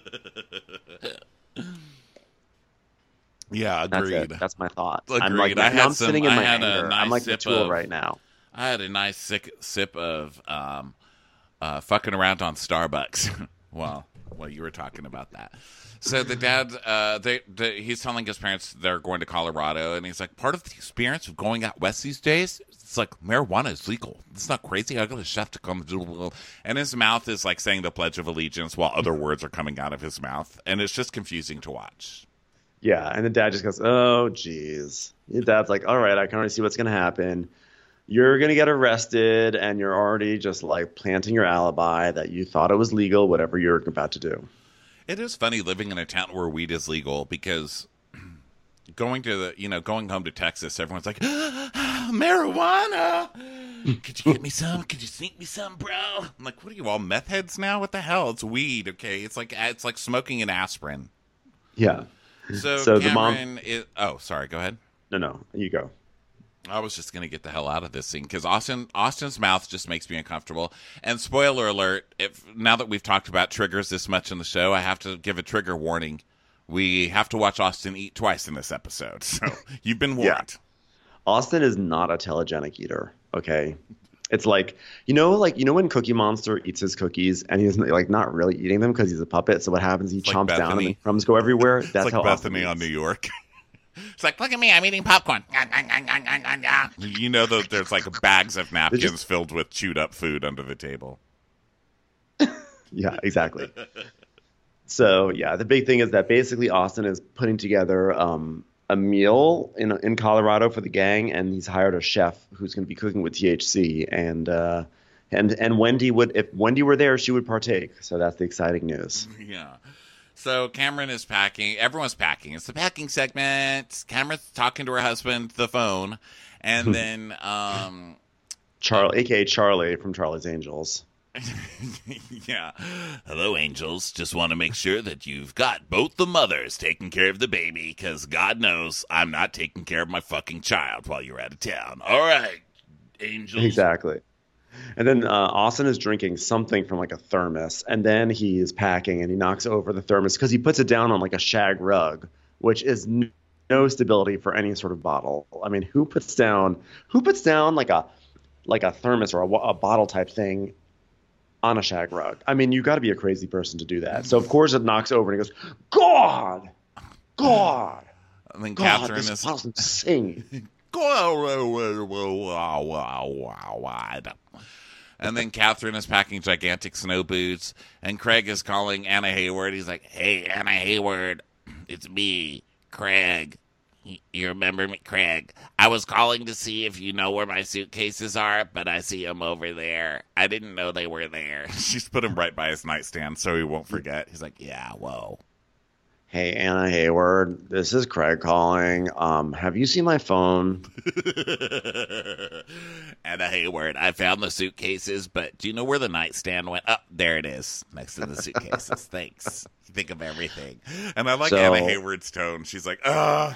Yeah, agreed. That's my thought. Agreed. I'm like, I'm sitting in my anger. I'm like Matua right now. I had a nice sip of fucking around on Starbucks. Well, you were talking about that. So the dad, he's telling his parents they're going to Colorado, and he's like, part of the experience of going out west these days, it's like marijuana is legal. It's not crazy. I got a chef to come do, and his mouth is like saying the Pledge of Allegiance while other words are coming out of his mouth, and it's just confusing to watch. Yeah, and the dad just goes, oh, geez. Your dad's like, all right, I can already see what's going to happen. You're going to get arrested, and you're already just like planting your alibi that you thought it was legal, whatever you're about to do. It is funny living in a town where weed is legal because going home to Texas, everyone's like, marijuana. Could you get me some? Could you sneak me some, bro? I'm like, what are you all meth heads now? What the hell? It's weed, okay? It's like smoking an aspirin. Yeah. So Cameron is. Oh, sorry. Go ahead. No, you go. I was just going to get the hell out of this scene because Austin's mouth just makes me uncomfortable. And spoiler alert, now that we've talked about triggers this much in the show, I have to give a trigger warning. We have to watch Austin eat twice in this episode. So you've been warned. Yeah. Austin is not a telegenic eater, okay? It's like, when Cookie Monster eats his cookies and he's like not really eating them because he's a puppet. So what happens? He chomps down and the crumbs go everywhere. That's like how Bethany on New York. It's like, look at me, I'm eating popcorn. You know that there's like bags of napkins filled with chewed up food under the table. Yeah, exactly. So, yeah, the big thing is that basically Austin is putting together a meal in Colorado for the gang, and he's hired a chef who's going to be cooking with THC. And Wendy if Wendy were there, she would partake. So that's the exciting news. Yeah. So Cameron is packing. Everyone's packing. It's the packing segment. Cameron's talking to her husband, the phone, and then Charlie, a.k.a. Charlie from Charlie's Angels. Yeah. Hello, Angels. Just want to make sure that you've got both the mothers taking care of the baby, because God knows I'm not taking care of my fucking child while you're out of town. All right, Angels. Exactly. And then Austin is drinking something from like a thermos, and then he is packing and he knocks over the thermos because he puts it down on like a shag rug, which is no stability for any sort of bottle. I mean, who puts down like a thermos or a bottle type thing on a shag rug? I mean, you got to be a crazy person to do that. So of course it knocks over and he goes, God. And then God, Catherine this is bottle's insane. And then Catherine is packing gigantic snow boots, and Craig is calling Anna Hayward. He's like, hey, Anna Hayward, it's me, Craig. You remember me, Craig? I was calling to see if you know where my suitcases are, but I see them over there. I didn't know they were there. She's put him right by his nightstand so he won't forget. He's like, yeah, whoa. Hey, Anna Hayward, this is Craig calling. Have you seen my phone? Anna Hayward, I found the suitcases, but do you know where the nightstand went? Oh, there it is, next to the suitcases. Thanks. You think of everything. And I like Anna Hayward's tone. She's like, I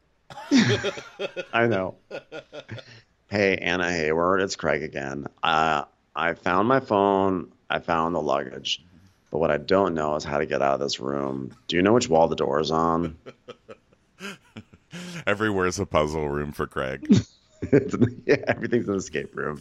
know. Hey, Anna Hayward, it's Craig again. I found my phone. I found the luggage. But what I don't know is how to get out of this room. Do you know which wall the door is on? Everywhere's a puzzle room for Craig. Yeah, everything's an escape room.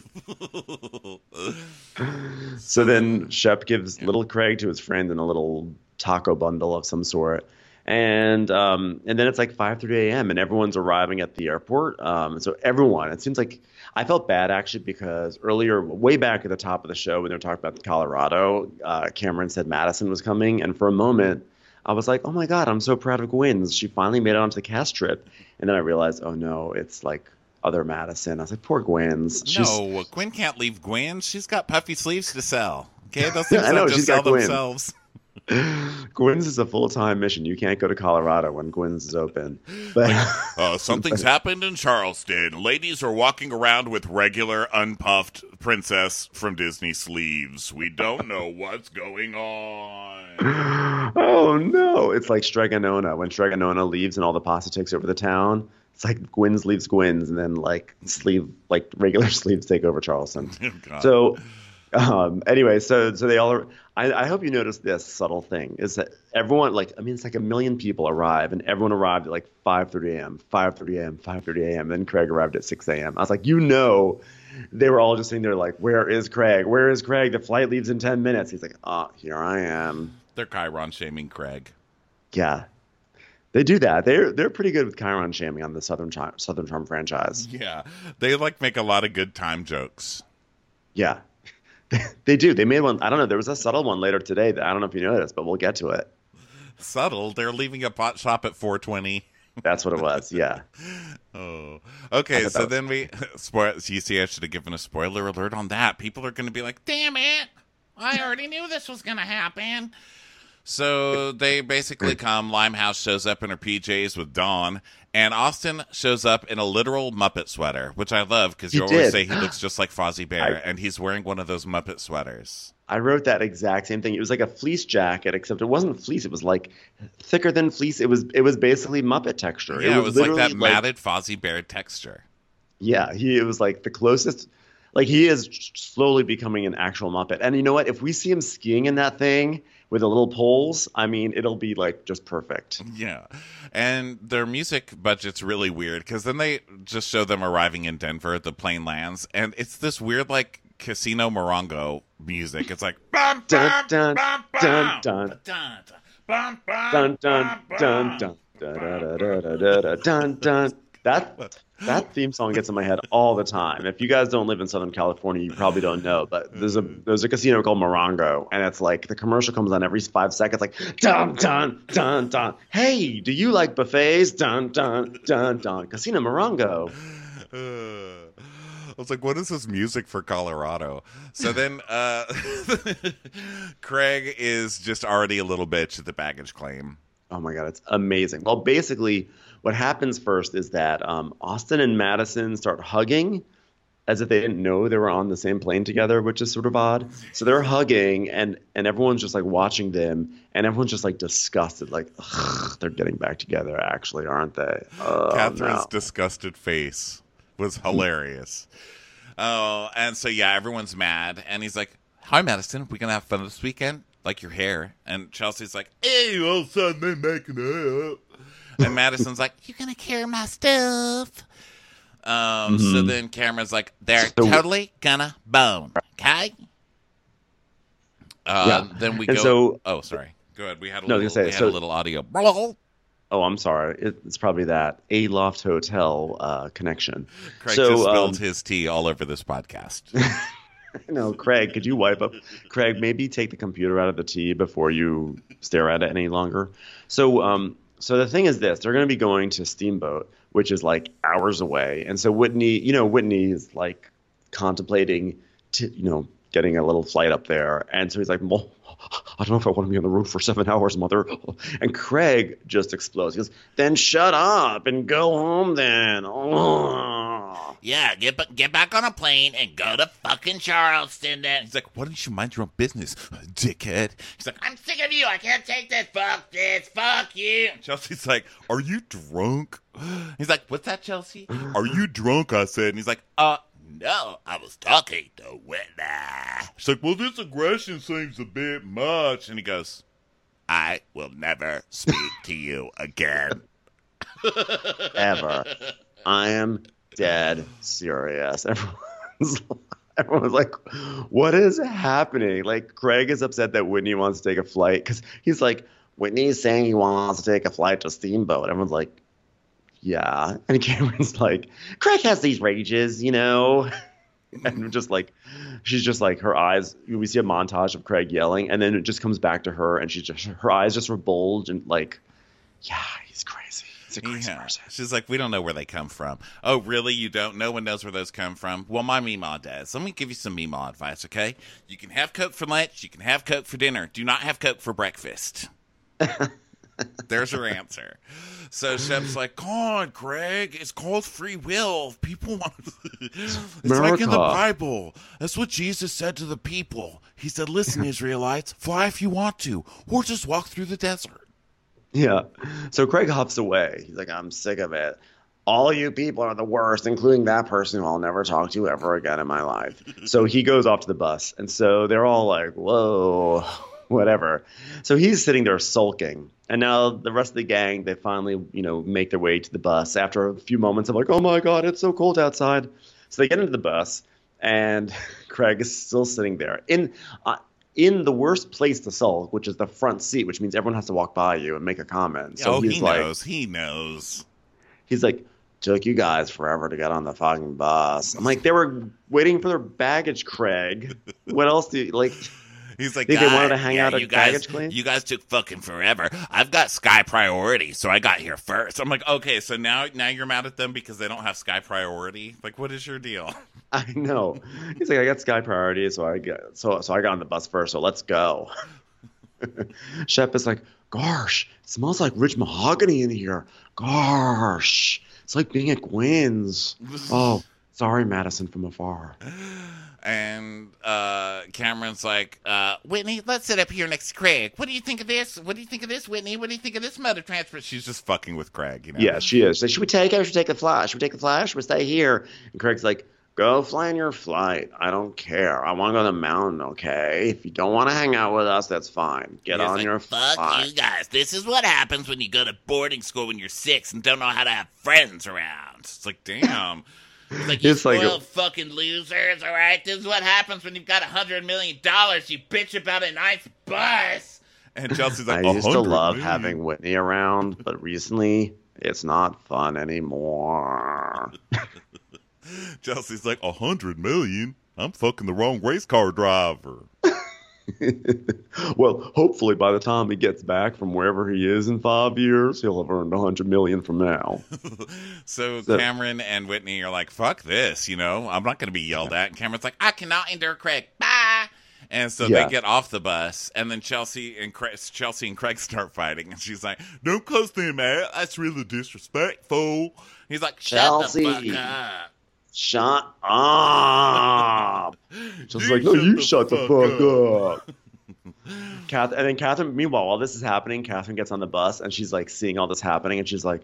So then Shep gives little Craig to his friend in a little taco bundle of some sort. And then it's like 5:30 a.m. and everyone's arriving at the airport. So everyone, it seems like I felt bad actually because earlier, way back at the top of the show when they were talking about Colorado, Cameron said Madison was coming, and for a moment I was like, oh my God, I'm so proud of Gwen. She finally made it onto the cast trip, and then I realized, oh no, it's like other Madison. I was like, poor Gwen's. No, Gwen can't leave Gwen. She's got puffy sleeves to sell. Okay, those things I know, don't just she's sell got Gwen. themselves. Gwen's is a full-time mission. You can't go to Colorado when Gwen's is open. But Something's happened in Charleston. Ladies are walking around with regular unpuffed princess from Disney sleeves. We don't know what's going on. oh no, it's like Stregonona. When Stregonona leaves and all the pasta takes over the town, it's like Gwen's leaves Gwen's, and then like regular sleeves take over Charleston. God. So anyway, so they all are. I hope you noticed this subtle thing is that everyone, it's like 1 million people arrive, and everyone arrived at like 5:30 a.m., 5:30 a.m., 5:30 a.m. Then Craig arrived at 6 a.m. I was like, they were all just sitting there like, where is Craig? Where is Craig? The flight leaves in 10 minutes. He's like, here I am. They're Chiron shaming Craig. Yeah, they do that. They're pretty good with Chiron shaming on the Southern Charm franchise. Yeah, they make a lot of good time jokes. Yeah. They do. They made one. I don't know. There was a subtle one later today that I don't know if you noticed, but we'll get to it. Subtle? They're leaving a pot shop at 4:20. That's what it was. Yeah. Oh, okay. So then you see, I should have given a spoiler alert on that. People are going to be like, "Damn it! I already knew this was going to happen." So they basically come. Limehouse shows up in her PJs with Dawn, and Austin shows up in a literal Muppet sweater, which I love because you always say he looks just like Fozzie Bear, and he's wearing one of those Muppet sweaters. I wrote that exact same thing. It was like a fleece jacket, except it wasn't fleece. It was like thicker than fleece. It was basically Muppet texture. Yeah, it was like that matted Fozzie Bear texture. Yeah, it was like the closest. Like he is slowly becoming an actual Muppet. And you know what? If we see him skiing in that thing with the little poles, I mean, it'll be like just perfect. Yeah. And their music budget's really weird because then they just show them arriving in Denver, the plane lands, and it's this weird like Casino Morongo music. It's like bum, Dun bum, dun bum, dun bum, dun dun, bum, bum, dun bum, dun dun bum. dun dun. That theme song gets in my head all the time. If you guys don't live in Southern California, you probably don't know, but there's a casino called Morongo, and it's like the commercial comes on every 5 seconds, like dun dun dun dun. Hey, do you like buffets? Dun dun dun dun. Casino Morongo. I was like, what is this music for Colorado? So then Craig is just already a little bitch at the baggage claim. Oh my God, it's amazing. Well, basically, what happens first is that Austin and Madison start hugging as if they didn't know they were on the same plane together, which is sort of odd. So they're hugging, and everyone's just like watching them, and everyone's just like disgusted, like, they're getting back together, actually, aren't they? Catherine's disgusted face was hilarious. Oh, and so yeah, everyone's mad, and he's like, "Hi, Madison, we gonna have fun this weekend? Like your hair?" And Chelsea's like, "Hey, all of a sudden they're making up." And Madison's like, "You gonna carry my stuff?" So then Cameron's like, "They're totally gonna bone, okay?" Then we go. So, oh, sorry. Go ahead. We had a little audio. Oh, I'm sorry. It's probably that Aloft Hotel connection. Craig just spilled his tea all over this podcast. No, Craig, could you wipe up? Craig, maybe take the computer out of the tea before you stare at it any longer. So the thing is this. They're going to be going to Steamboat, which is like hours away. And so Whitney is like contemplating, getting a little flight up there. And so he's like, well, I don't know if I want to be on the road for 7 hours, mother. And Craig just explodes. He goes, then shut up and go home then. Oh. Yeah, get back on a plane and go to fucking Charleston then. He's like, why don't you mind your own business, dickhead? He's like, I'm sick of you. I can't take this. Fuck this. Fuck you. Chelsea's like, are you drunk? He's like, what's that, Chelsea? Are you drunk? I said. And he's like, no, I was talking to Whitney. She's like, well, this aggression seems a bit much. And he goes, I will never speak to you again. Ever. I am dead serious. Everyone's like, what is happening? Like, Craig is upset that Whitney wants to take a flight because he's like, Whitney's saying he wants to take a flight to Steamboat. Everyone's like, yeah. And Cameron's like, Craig has these rages, you know? And just like, she's just like, her eyes, we see a montage of Craig yelling, and then it just comes back to her, and her eyes just bulge, and like, yeah, he's crazy. He's a crazy person. She's like, we don't know where they come from. Oh, really? You don't? No one knows where those come from? Well, my Meemaw does. Let me give you some Meemaw advice, okay? You can have Coke for lunch. You can have Coke for dinner. Do not have Coke for breakfast. There's her answer. So Shep's like, God, Craig, it's called free will. People want it's like in the Bible. That's what Jesus said to the people. He said, listen, Israelites, fly if you want to, or just walk through the desert. Yeah. So Craig huffs away. He's like, I'm sick of it. All you people are the worst, including that person who I'll never talk to ever again in my life. So he goes off to the bus. And so they're all like, whoa, whatever. So he's sitting there sulking. And now the rest of the gang, they finally, make their way to the bus after a few moments of like, oh my God, it's so cold outside. So they get into the bus, and Craig is still sitting there in the worst place to sulk, which is the front seat, which means everyone has to walk by you and make a comment. So he knows. He knows. He's like, took you guys forever to get on the fucking bus. I'm like, they were waiting for their baggage, Craig. What else do you like? He's like, they wanted to hang out at baggage claim? You guys took fucking forever. I've got Sky Priority, so I got here first. I'm like, okay, so now you're mad at them because they don't have Sky Priority? Like, what is your deal? I know. He's like, I got Sky Priority, so I got on the bus first, so let's go. Shep is like, gosh, it smells like rich mahogany in here. Gosh, it's like being at Gwen's. Oh, sorry, Madison from afar. And Cameron's like, Whitney, let's sit up here next to Craig. What do you think of this? What do you think of this, Whitney? What do you think of this mode of transport? She's just fucking with Craig, Yeah, she is. So, should we take it? Should we take the flight? Should we take the flight? Should we stay here? And Craig's like, go fly in your flight. I don't care. I want to go to the mountain, okay? If you don't want to hang out with us, that's fine. Get on your flight. Fuck you guys. This is what happens when you go to boarding school when you're 6 and don't know how to have friends around. It's like, damn. Like, you spoiled fucking losers, all right? This is what happens when you've got $100 million. You bitch about a nice bus. And Chelsea's like, I used to love having Whitney around, but recently it's not fun anymore. Chelsea's like, $100 million? I'm fucking the wrong race car driver. Well, hopefully by the time he gets back from wherever he is in 5 years, he'll have earned $100 million from now. So Cameron and Whitney are like, fuck this, I'm not going to be yelled at. And Cameron's like, I cannot endure Craig. Bye. And so they get off the bus, and then Chelsea and Craig start fighting. And she's like, don't close them out. That's really disrespectful. He's like, shut the fuck up. Shut up. She's like, no, you shut the fuck up. And then Catherine, meanwhile, while this is happening, Catherine gets on the bus, and she's like seeing all this happening, and she's like,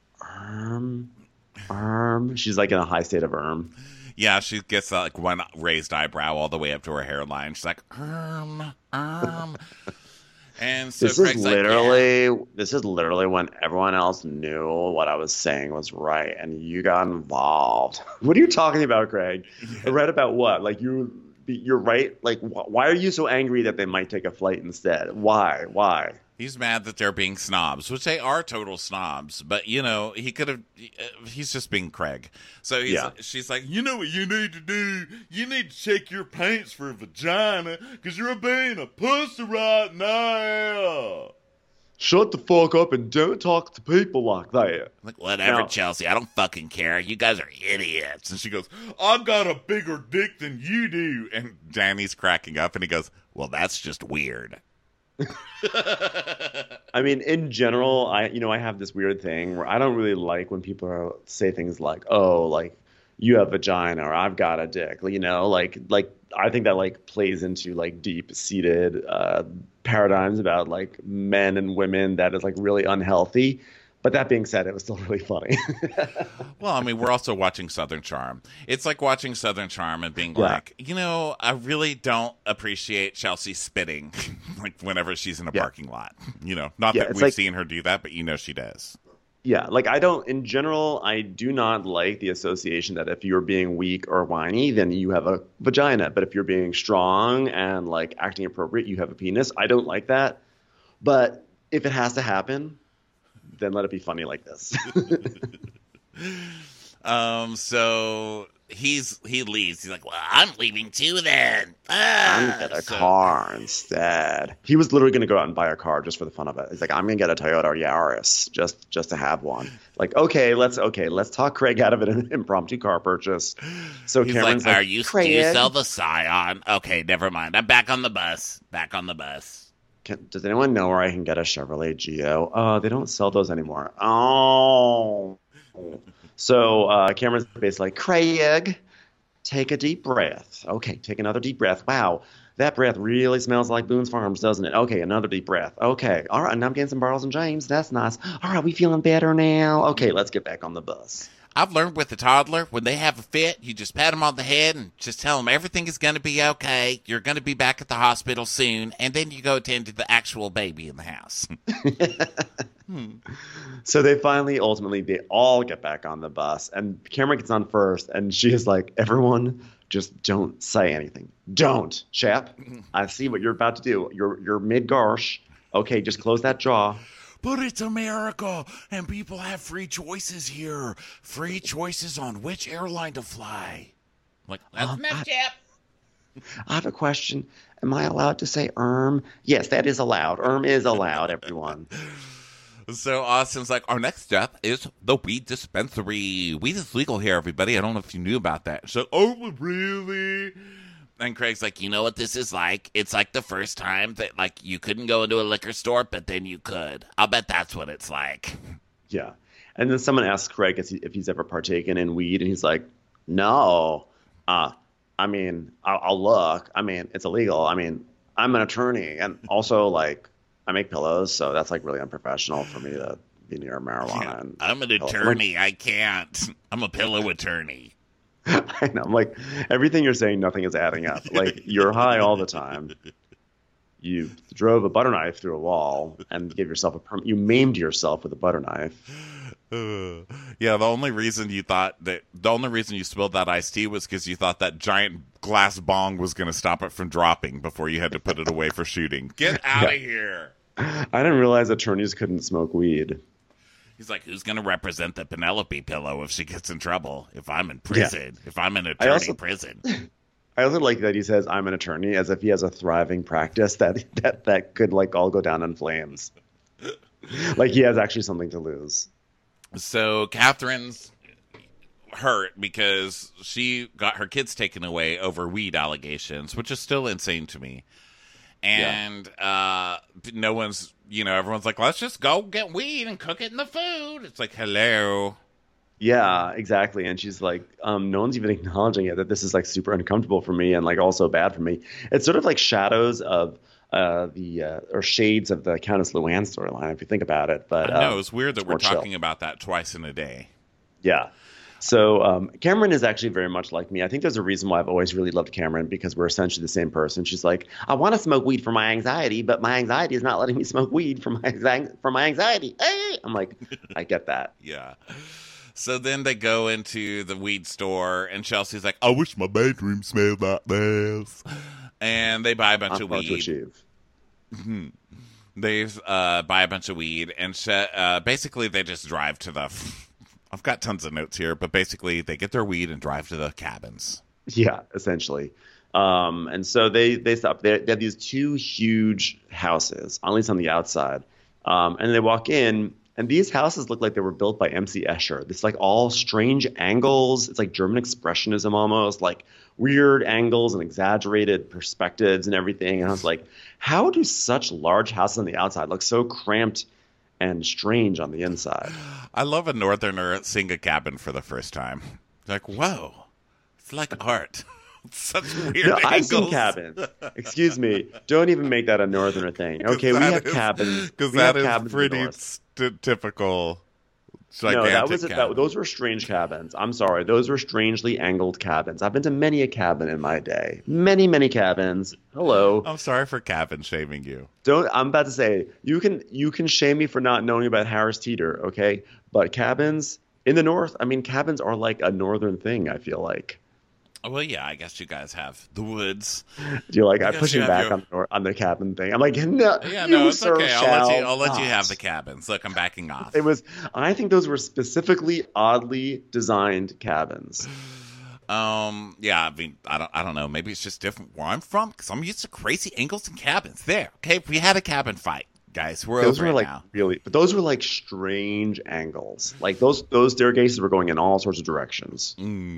She's like in a high state of Yeah, she gets like one raised eyebrow all the way up to her hairline. She's like, And so this is literally when everyone else knew what I was saying was right, and you got involved. What are you talking about, Craig? I read about what? Like you're right. Like why are you so angry that they might take a flight instead? Why? He's mad that they're being snobs, which they are total snobs. But, he could have... he's just being Craig. So she's like, you know what you need to do? You need to check your pants for a vagina because you're being a pussy right now. Shut the fuck up and don't talk to people like that. Like, whatever, Chelsea. I don't fucking care. You guys are idiots. And she goes, I've got a bigger dick than you do. And Danny's cracking up, and he goes, well, that's just weird. I mean, in general, I have this weird thing where I don't really like when people say things like, "Oh, like you have vagina," or "I've got a dick." Like I think that like plays into like deep-seated paradigms about like men and women that is like really unhealthy. But that being said, it was still really funny. Well, I mean, we're also watching Southern Charm. It's like watching Southern Charm and being like, I really don't appreciate Chelsea spitting like whenever she's in a parking lot. Not that we've seen her do that, but she does. Yeah, like I do not like the association that if you're being weak or whiny, then you have a vagina. But if you're being strong and like acting appropriate, you have a penis. I don't like that. But if it has to happen, then let it be funny like this. So he leaves. He's like, well, I'm leaving too then. I'm gonna get a car instead. He was literally gonna go out and buy a car just for the fun of it. He's like, I'm gonna get a Toyota Yaris just to have one. Like, okay, let's talk Craig out of an impromptu car purchase. So he's Cameron's like, like, do you Craig, sell the Scion? Okay, never mind. I'm back on the bus. does anyone know where I can get a Chevrolet Geo? They don't sell those anymore. Oh. So Cameron's basically like, Craig, take a deep breath. Okay, take another deep breath. Wow, that breath really smells like Boone's Farms, doesn't it? Okay, another deep breath. Okay, all right, and I'm getting some Bartles and James. That's nice. All right, we feeling better now? Okay, let's get back on the bus. I've learned with a toddler, when they have a fit, you just pat them on the head and just tell them everything is going to be okay. You're going to be back at the hospital soon, and then you go attend to the actual baby in the house. So they ultimately, they all get back on the bus, and Cameron gets on first, and she is like, everyone, just don't say anything. Don't, chap. I see what you're about to do. You're mid-garsh. Okay, just close that jaw. But it's America, and people have free choices here. Free choices on which airline to fly. Like, that's enough, chap. I have a question. Am I allowed to say Yes, that is allowed. Is allowed, everyone. So Austin's like, our next step is the weed dispensary. Weed is legal here, everybody. I don't know if you knew about that. So, oh, really? And Craig's like, you know what this is like? It's like the first time that, like, you couldn't go into a liquor store, but then you could. I'll bet that's what it's like. Yeah. And then someone asks Craig if he's ever partaken in weed, and he's like, no. I mean, I'll look. I mean, it's illegal. I mean, I'm an attorney, and also, like, I make pillows, so that's, like, really unprofessional for me to be near marijuana. Yeah, and I'm an attorney. I can't. I'm a pillow attorney. I know. I'm like, everything you're saying, nothing is adding up. Like, you're high all the time. You drove a butter knife through a wall and gave yourself you maimed yourself with a butter knife. Yeah, the only reason you spilled that iced tea was because you thought that giant glass bong was going to stop it from dropping before you had to put it away for shooting. Get out of here. I didn't realize attorneys couldn't smoke weed. He's like, who's going to represent the Penelope pillow if she gets in trouble? If I'm in prison? Yeah. If I'm in attorney prison? I also like that he says I'm an attorney as if he has a thriving practice that could, like, all go down in flames. Like, he has actually something to lose. So Catherine's hurt because she got her kids taken away over weed allegations, which is still insane to me. And no one's, everyone's like, let's just go get weed and cook it in the food. It's like, hello. Yeah, exactly. And she's like, no one's even acknowledging it, that this is, like, super uncomfortable for me and, like, also bad for me. It's sort of like shadows of or shades of the Countess Luann storyline, if you think about it. But I know, it's weird that we're talking about that twice in a day. Yeah. So Cameron is actually very much like me. I think there's a reason why I've always really loved Cameron, because we're essentially the same person. She's like, I want to smoke weed for my anxiety, but my anxiety is not letting me smoke weed for my anxiety. Hey! I'm like, I get that. Yeah. So then they go into the weed store, and Chelsea's like, I wish my bedroom smelled like this. And they buy a bunch of weed. They buy a bunch of weed, and basically they just drive to the... I've got tons of notes here, but basically they get their weed and drive to the cabins. Yeah, essentially. And so they stop. They have these two huge houses, at least on the outside. And they walk in, and these houses look like they were built by M.C. Escher. It's like all strange angles. It's like German Expressionism almost, like weird angles and exaggerated perspectives and everything. And I was like, how do such large houses on the outside look so cramped and strange on the inside? I love a northerner seeing a cabin for the first time. Like, whoa, it's like art. Such weird angles. I've seen cabins. Excuse me. Don't even make that a northerner thing. Okay, we have cabins. Because that is pretty typical. Those were strange cabins. I'm sorry. Those were strangely angled cabins. I've been to many a cabin in my day. Many, many cabins. Hello. I'm sorry for cabin shaming you. I'm about to say, you can shame me for not knowing about Harris Teeter, okay? But cabins in the north, I mean, cabins are like a northern thing, I feel like. Well, yeah, I guess you guys have the woods. Do you like? I I'm guess pushing you have back on the cabin thing. I'm like, no, Yeah, you, no, it's sir, okay. shall I'll let you not." have the cabins. Look, I'm backing off. It was. I think those were specifically oddly designed cabins. Yeah, I mean, I don't know. Maybe it's just different where I'm from because I'm used to crazy angles and cabins. There, okay. If we had a cabin fight, guys, we're Those over were it like now. really, but those were like strange angles. Like those staircases were going in all sorts of directions.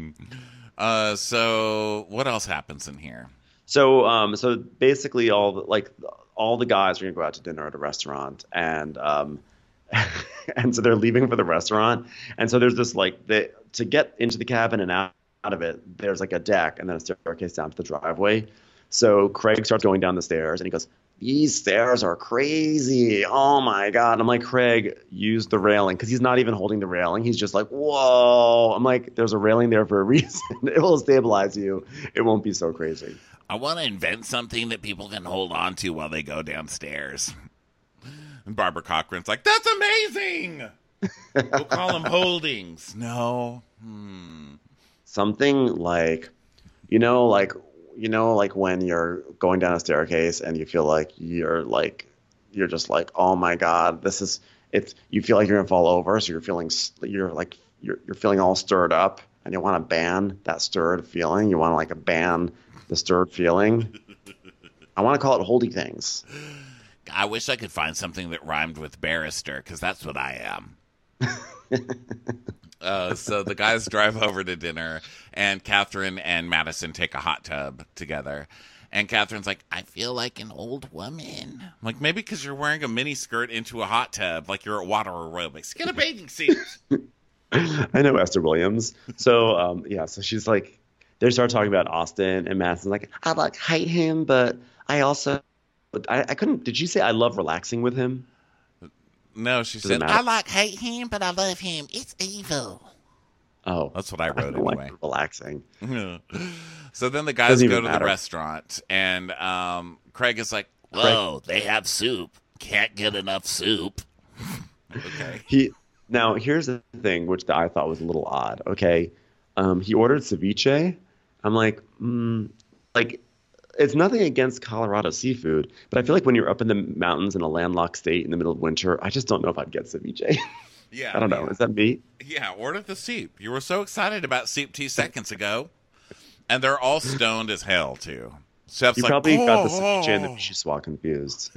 So what else happens in here? So basically, all the guys are gonna go out to dinner at a restaurant, and and so they're leaving for the restaurant, and so there's this to get into the cabin and out of it, there's like a deck and then a staircase down to the driveway. So Craig starts going down the stairs, and he goes, "These stairs are crazy. Oh my God." And I'm like, "Craig, use the railing," because he's not even holding the railing. He's just like, "Whoa." I'm like, "There's a railing there for a reason. It will stabilize you. It won't be so crazy." I want to invent something that people can hold on to while they go downstairs. And Barbara Cochran's like, "That's amazing. We'll call them holdings." No. Something like, like when you're going down a staircase and you feel like you're just like, "Oh my God, you feel like you're gonna fall over." So you're feeling all stirred up, and you want to ban that stirred feeling. You want to ban the stirred feeling. I want to call it holdy things. I wish I could find something that rhymed with barrister, because that's what I am. So the guys drive over to dinner, and Catherine and Madison take a hot tub together. And Catherine's like, "I feel like an old woman." I'm like, maybe because you're wearing a mini skirt into a hot tub, like you're at water aerobics. Get a bathing suit. I know Esther Williams. So, so she's like, they start talking about Austin, and Madison's like, "I hate him, but I also, I couldn't." Did you say I love relaxing with him? No, she said, "I hate him, but I love him. It's evil." Oh, that's what I wrote anyway. Relaxing. So then the guys go to the restaurant, and Craig is like, "Whoa, they have soup. Can't get enough soup." Okay. Now here's the thing, which I thought was a little odd. Okay, he ordered ceviche. I'm like, it's nothing against Colorado seafood, but I feel like when you're up in the mountains in a landlocked state in the middle of winter, I just don't know if I'd get ceviche. Yeah, I don't know. Is that me? Yeah, order the soup. You were so excited about soup 2 seconds ago, and they're all stoned as hell too. Chef's you probably got the ceviche and the Vichyssoise confused.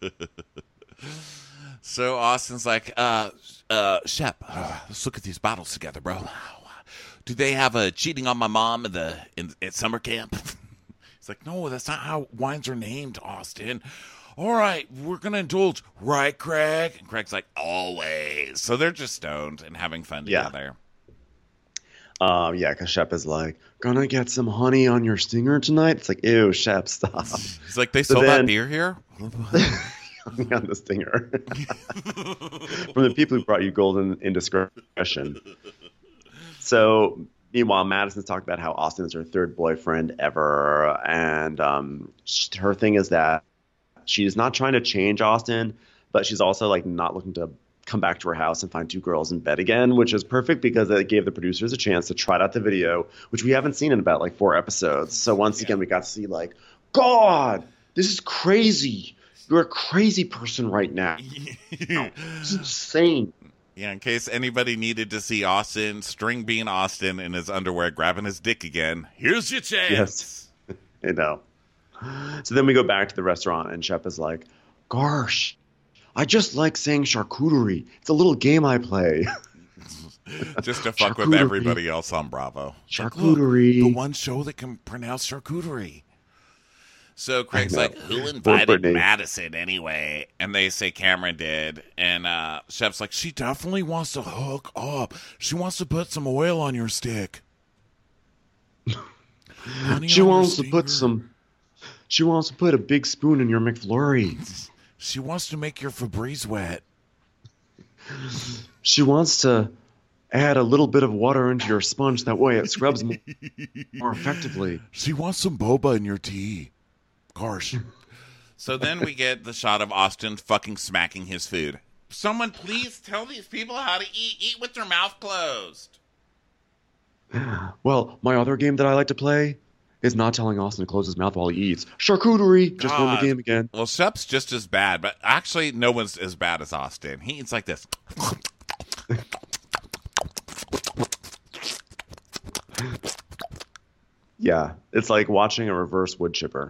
So Austin's like, "Shep, let's look at these bottles together, bro. Do they have a cheating on my mom at summer camp?" He's like, "No, that's not how wines are named, Austin." "All right, we're going to indulge. Right, Craig?" And Craig's like, "Always." So they're just stoned and having fun together. Because Shep is like, "Gonna get some honey on your stinger tonight?" It's like, ew, Shep, stop. He's like, "They sell that beer here?" Honey on the stinger. From the people who brought you golden indiscretion. So, meanwhile, Madison's talking about how Austin is her third boyfriend ever. And her thing is that she's not trying to change Austin, but she's also not looking to come back to her house and find 2 girls in bed again, which is perfect because it gave the producers a chance to try out the video, which we haven't seen in about 4 episodes. So once again, we got to see God, this is crazy. You're a crazy person right now. It's insane. Yeah, in case anybody needed to see Austin, String Bean Austin in his underwear grabbing his dick again, here's your chance. Yes, I know. So then we go back to the restaurant, and Shep is like, "Gosh, I just like saying charcuterie. It's a little game I play." Just to fuck with everybody else on Bravo. Charcuterie. The one show that can pronounce charcuterie. So Craig's like, "Who invited Madison anyway?" And they say Cameron did. And Shep's like, "She definitely wants to hook up. She wants to put some oil on your stick." She wants to put a big spoon in your McFlurry. She wants to make your Febreze wet. She wants to add a little bit of water into your sponge. That way it scrubs more effectively. She wants some boba in your tea. Gosh. So then we get the shot of Austin fucking smacking his food. Someone please tell these people how to eat. Eat with their mouth closed. Well, my other game that I like to play is not telling Austin to close his mouth while he eats. Charcuterie! Just won the game again. Well, Shep's just as bad, but actually no one's as bad as Austin. He eats like this. Yeah, it's like watching a reverse wood chipper.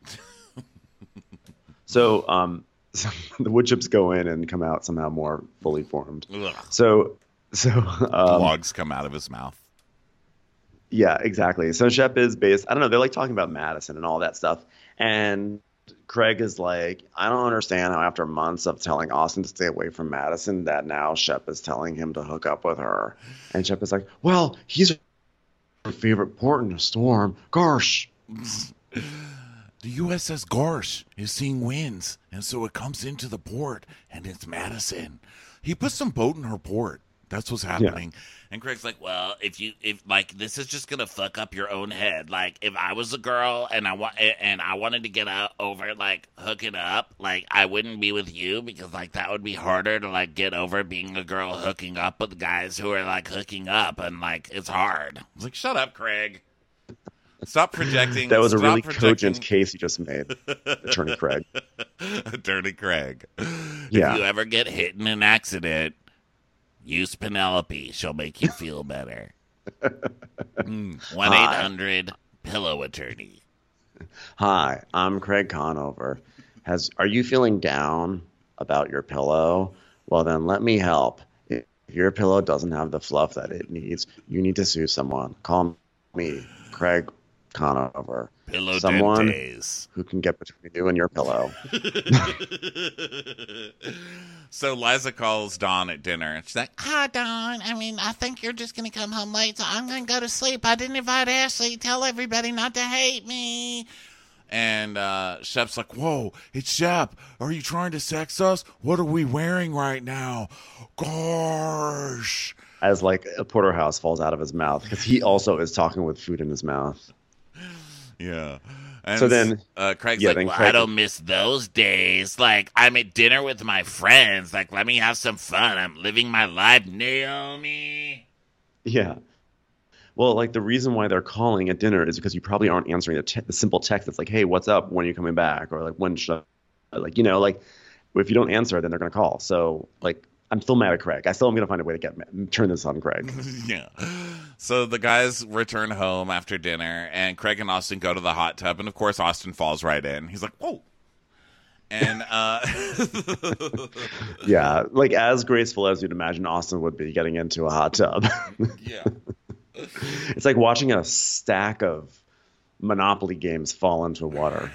So, the wood chips go in and come out somehow more fully formed. Ugh. So, Logs come out of his mouth. yeah, exactly. So Shep is based, I don't know, they're like talking about Madison and all that stuff. And Craig is like, I don't understand how after months of telling Austin to stay away from Madison that now Shep is telling him to hook up with her. And Shep is like, well, he's her favorite port in the storm. Gosh. The USS Gorsh is seeing winds, and so it comes into the port, and it's Madison. He put some boat in her port. That's what's happening. And Craig's like, well, if like, this is just gonna fuck up your own head. Like, if I was a girl and I wanted to get over like hooking up, like I wouldn't be with you because like that would be harder to like get over being a girl hooking up with guys who are like hooking up, and like it's hard. I was like, shut up, Craig. Stop projecting. That was a Stop really projecting. cogent case you just made, Attorney Craig. Attorney Craig. Yeah. If you ever get hit in an accident, use Penelope. She'll make you feel better. 1-800-PILLOW-ATTORNEY. Hi, I'm Craig Conover. Are you feeling down about your pillow? Well, then let me help. If your pillow doesn't have the fluff that it needs, you need to sue someone. Call me, Craig Conover. Pillow Someone dentes. who can get between you and your pillow. So Liza calls Dawn at dinner, and she's like, Hi, Dawn. I think you're just going to come home late, so I'm going to go to sleep. I didn't invite Ashley. Tell everybody not to hate me. and Shep's like, whoa, it's Shep. Are you trying to sex us? What are we wearing right now? Gosh. As like a porterhouse falls out of his mouth because he also is talking with food in his mouth. Yeah. And So then, Craig's yeah, like, then Well, Craig- I don't miss those days. Like, I'm at dinner with my friends. Like, let me have some fun. I'm living my life, Naomi. Yeah. Well, like the reason why they're calling at dinner is because you probably aren't answering the simple text that's like, "Hey, what's up? When are you coming back?" Or like, "When should I?" Like, you know, like if you don't answer, then they're gonna call. So like, I'm still mad at Craig. I still am gonna find a way to turn this on Craig. Yeah. So the guys return home after dinner, and Craig and Austin go to the hot tub, and of course Austin falls right in. He's like, whoa. And Yeah, like as graceful as you'd imagine Austin would be getting into a hot tub. yeah. It's like watching a stack of Monopoly games fall into water.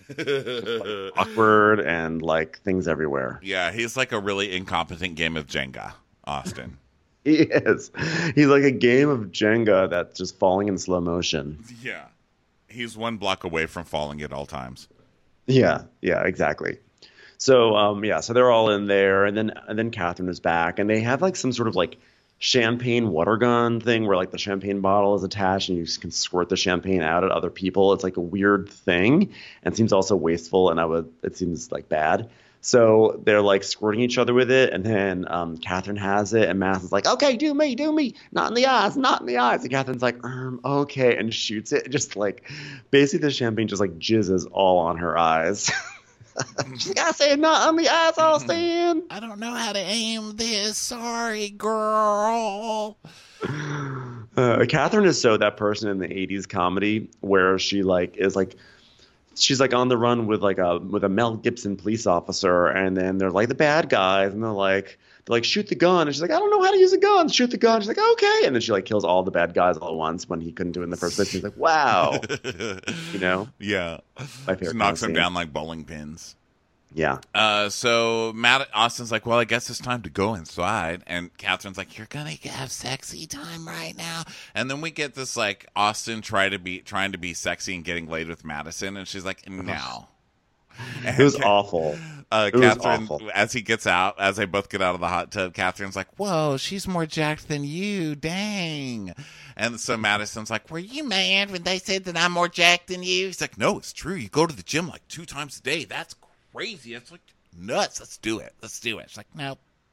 Awkward and like things everywhere. Yeah, he's like a really incompetent game of Jenga, Austin. He is. He's like a game of Jenga that's just falling in slow motion. Yeah. He's one block away from falling at all times. Yeah, exactly. So so they're all in there, and then Catherine is back, and they have like some sort of like champagne water gun thing where like the champagne bottle is attached and you can squirt the champagne out at other people. It's like a weird thing and seems also wasteful, and it seems like bad. So they're like squirting each other with it, and then Catherine has it, and Madison's like, "Okay, do me, not in the eyes, not in the eyes." And Catherine's like, "Okay," and shoots it. Just like basically the champagne just like jizzes all on her eyes. She's like, "I said not on the eyes, Austin." I don't know how to aim this. Sorry, girl. Catherine is so that person in the 80s comedy where she like is like she's like on the run with a Mel Gibson police officer, and then they're like the bad guys, and they're like shoot the gun, and she's like, "I don't know how to use a gun, shoot the gun." She's like, "Okay," and then she like kills all the bad guys all at once when he couldn't do it in the first place. He's like, "Wow." You know? Yeah. My favorite Just knocks kind him of down like bowling pins. Yeah. So Austin's like, well, I guess it's time to go inside. And Catherine's like, you're going to have sexy time right now. And then we get this like Austin trying to be sexy and getting laid with Madison. And she's like, no. It was awful. It was Catherine, awful. as they both get out of the hot tub, Catherine's like, whoa, she's more jacked than you. Dang. And so Madison's like, were you mad when they said that I'm more jacked than you? He's like, no, it's true. You go to the gym like 2 times a day. That's crazy. It's like nuts. Let's do it. She's like, nope.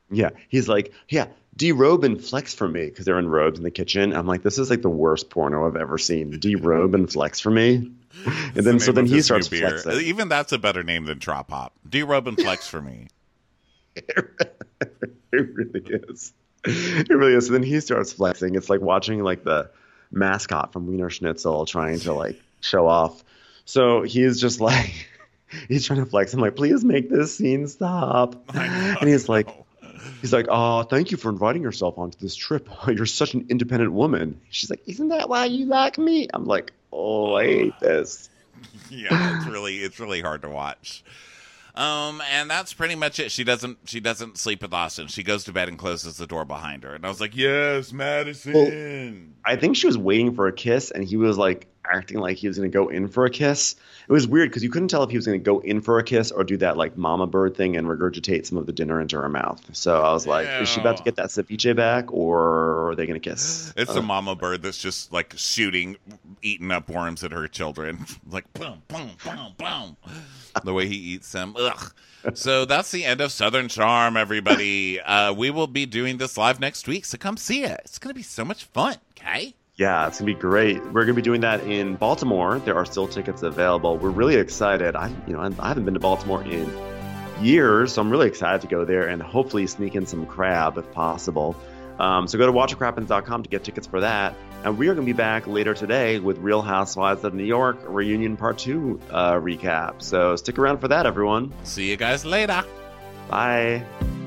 Yeah. He's like, yeah, derobe and flex for me, because they're in robes in the kitchen. I'm like, this is like the worst porno I've ever seen. Derobe and flex for me. And then he starts flexing. Even that's a better name than Trop Hop. Derobe and flex for me. It really is. It really is. So then he starts flexing. It's like watching like the mascot from Wiener Schnitzel trying to like show off. So he's just like, he's trying to flex. I'm like, please make this scene stop. And he's like, oh, thank you for inviting yourself onto this trip. You're such an independent woman. She's like, isn't that why you like me? I'm like, oh, I hate this. Yeah, it's really hard to watch. And that's pretty much it. She doesn't sleep with Austin. She goes to bed and closes the door behind her. And I was like, yes, Madison. Well, I think she was waiting for a kiss, and he was like acting like he was going to go in for a kiss. It was weird because you couldn't tell if he was going to go in for a kiss or do that like mama bird thing and regurgitate some of the dinner into her mouth. So I was like, is she about to get that ceviche back, or are they going to kiss? It's a mama bird that's just like eating up worms at her children. Like, boom, boom, boom, boom. The way he eats them. Ugh. So that's the end of Southern Charm, everybody. We will be doing this live next week, so come see it. It's going to be so much fun, okay? Yeah, it's going to be great. We're going to be doing that in Baltimore. There are still tickets available. We're really excited. I haven't been to Baltimore in years, so I'm really excited to go there and hopefully sneak in some crab if possible. So go to watchwhatcrappens.com to get tickets for that. And we are going to be back later today with Real Housewives of New York Reunion Part 2 recap. So stick around for that, everyone. See you guys later. Bye.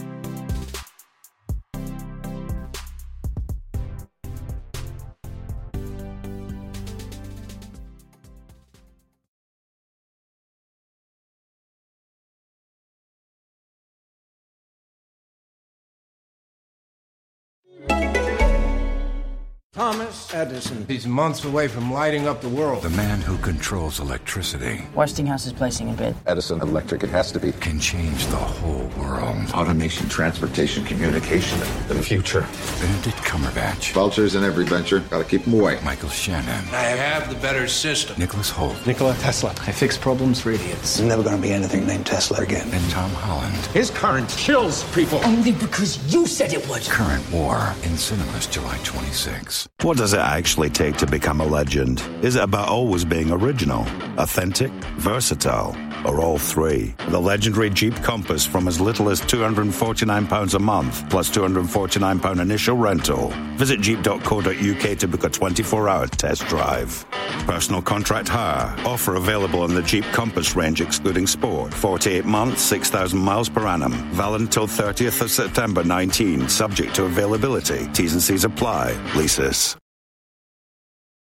Thomas Edison. He's months away from lighting up the world. The man who controls electricity. Westinghouse is placing a bid. Edison Electric, it has to be. Can change the whole world. Automation, transportation, communication. The future. Benedict Cumberbatch. Vultures in every venture. Gotta keep them away. Michael Shannon. I have the better system. Nicholas Hoult. Nikola Tesla. I fix problems for idiots. There's never gonna be anything named Tesla again. And Tom Holland. His current kills people. Only because you said it would. Current War in cinemas July 26. What does it actually take to become a legend? Is it about always being original, authentic, versatile, or all three? The legendary Jeep Compass from as little as £249 a month, plus £249 initial rental. Visit jeep.co.uk to book a 24-hour test drive. Personal contract hire. Offer available on the Jeep Compass range excluding sport. 48 months, 6,000 miles per annum. Valid until 30th of September 19, subject to availability. T's and C's apply. Leases.